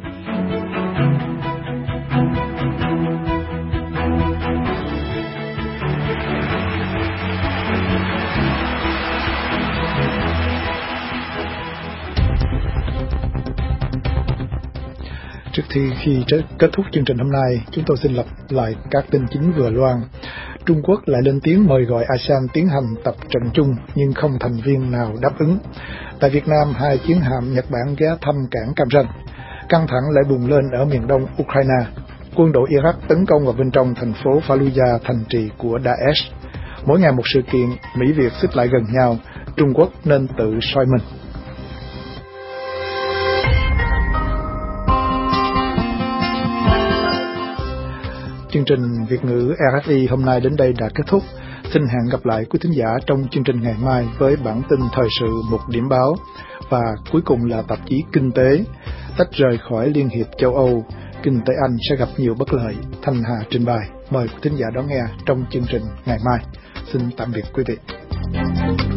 Trước khi, khi kết thúc chương trình hôm nay, chúng tôi xin lặp lại các tin chính vừa loan. Trung Quốc lại lên tiếng mời gọi a sê an tiến hành tập trận chung, nhưng không thành viên nào đáp ứng. Tại Việt Nam, hai chiến hạm Nhật Bản ghé thăm cảng Cam Ranh. Căng thẳng lại bùng lên ở miền đông Ukraine. Quân đội Iraq tấn công vào bên trong thành phố Fallujah, thành trì của Daesh. Mỗi ngày một sự kiện, Mỹ Việt xích lại gần nhau, Trung Quốc nên tự soi mình. Chương trình Việt ngữ rờ ép i hôm nay đến đây đã kết thúc. Xin hẹn gặp lại quý thính giả trong chương trình ngày mai với bản tin thời sự một điểm báo và cuối cùng là tạp chí Kinh tế. Tách rời khỏi Liên hiệp châu Âu, kinh tế Anh sẽ gặp nhiều bất lợi. Thanh Hà trình bày. Mời quý thính giả đón nghe trong chương trình ngày mai. Xin tạm biệt quý vị.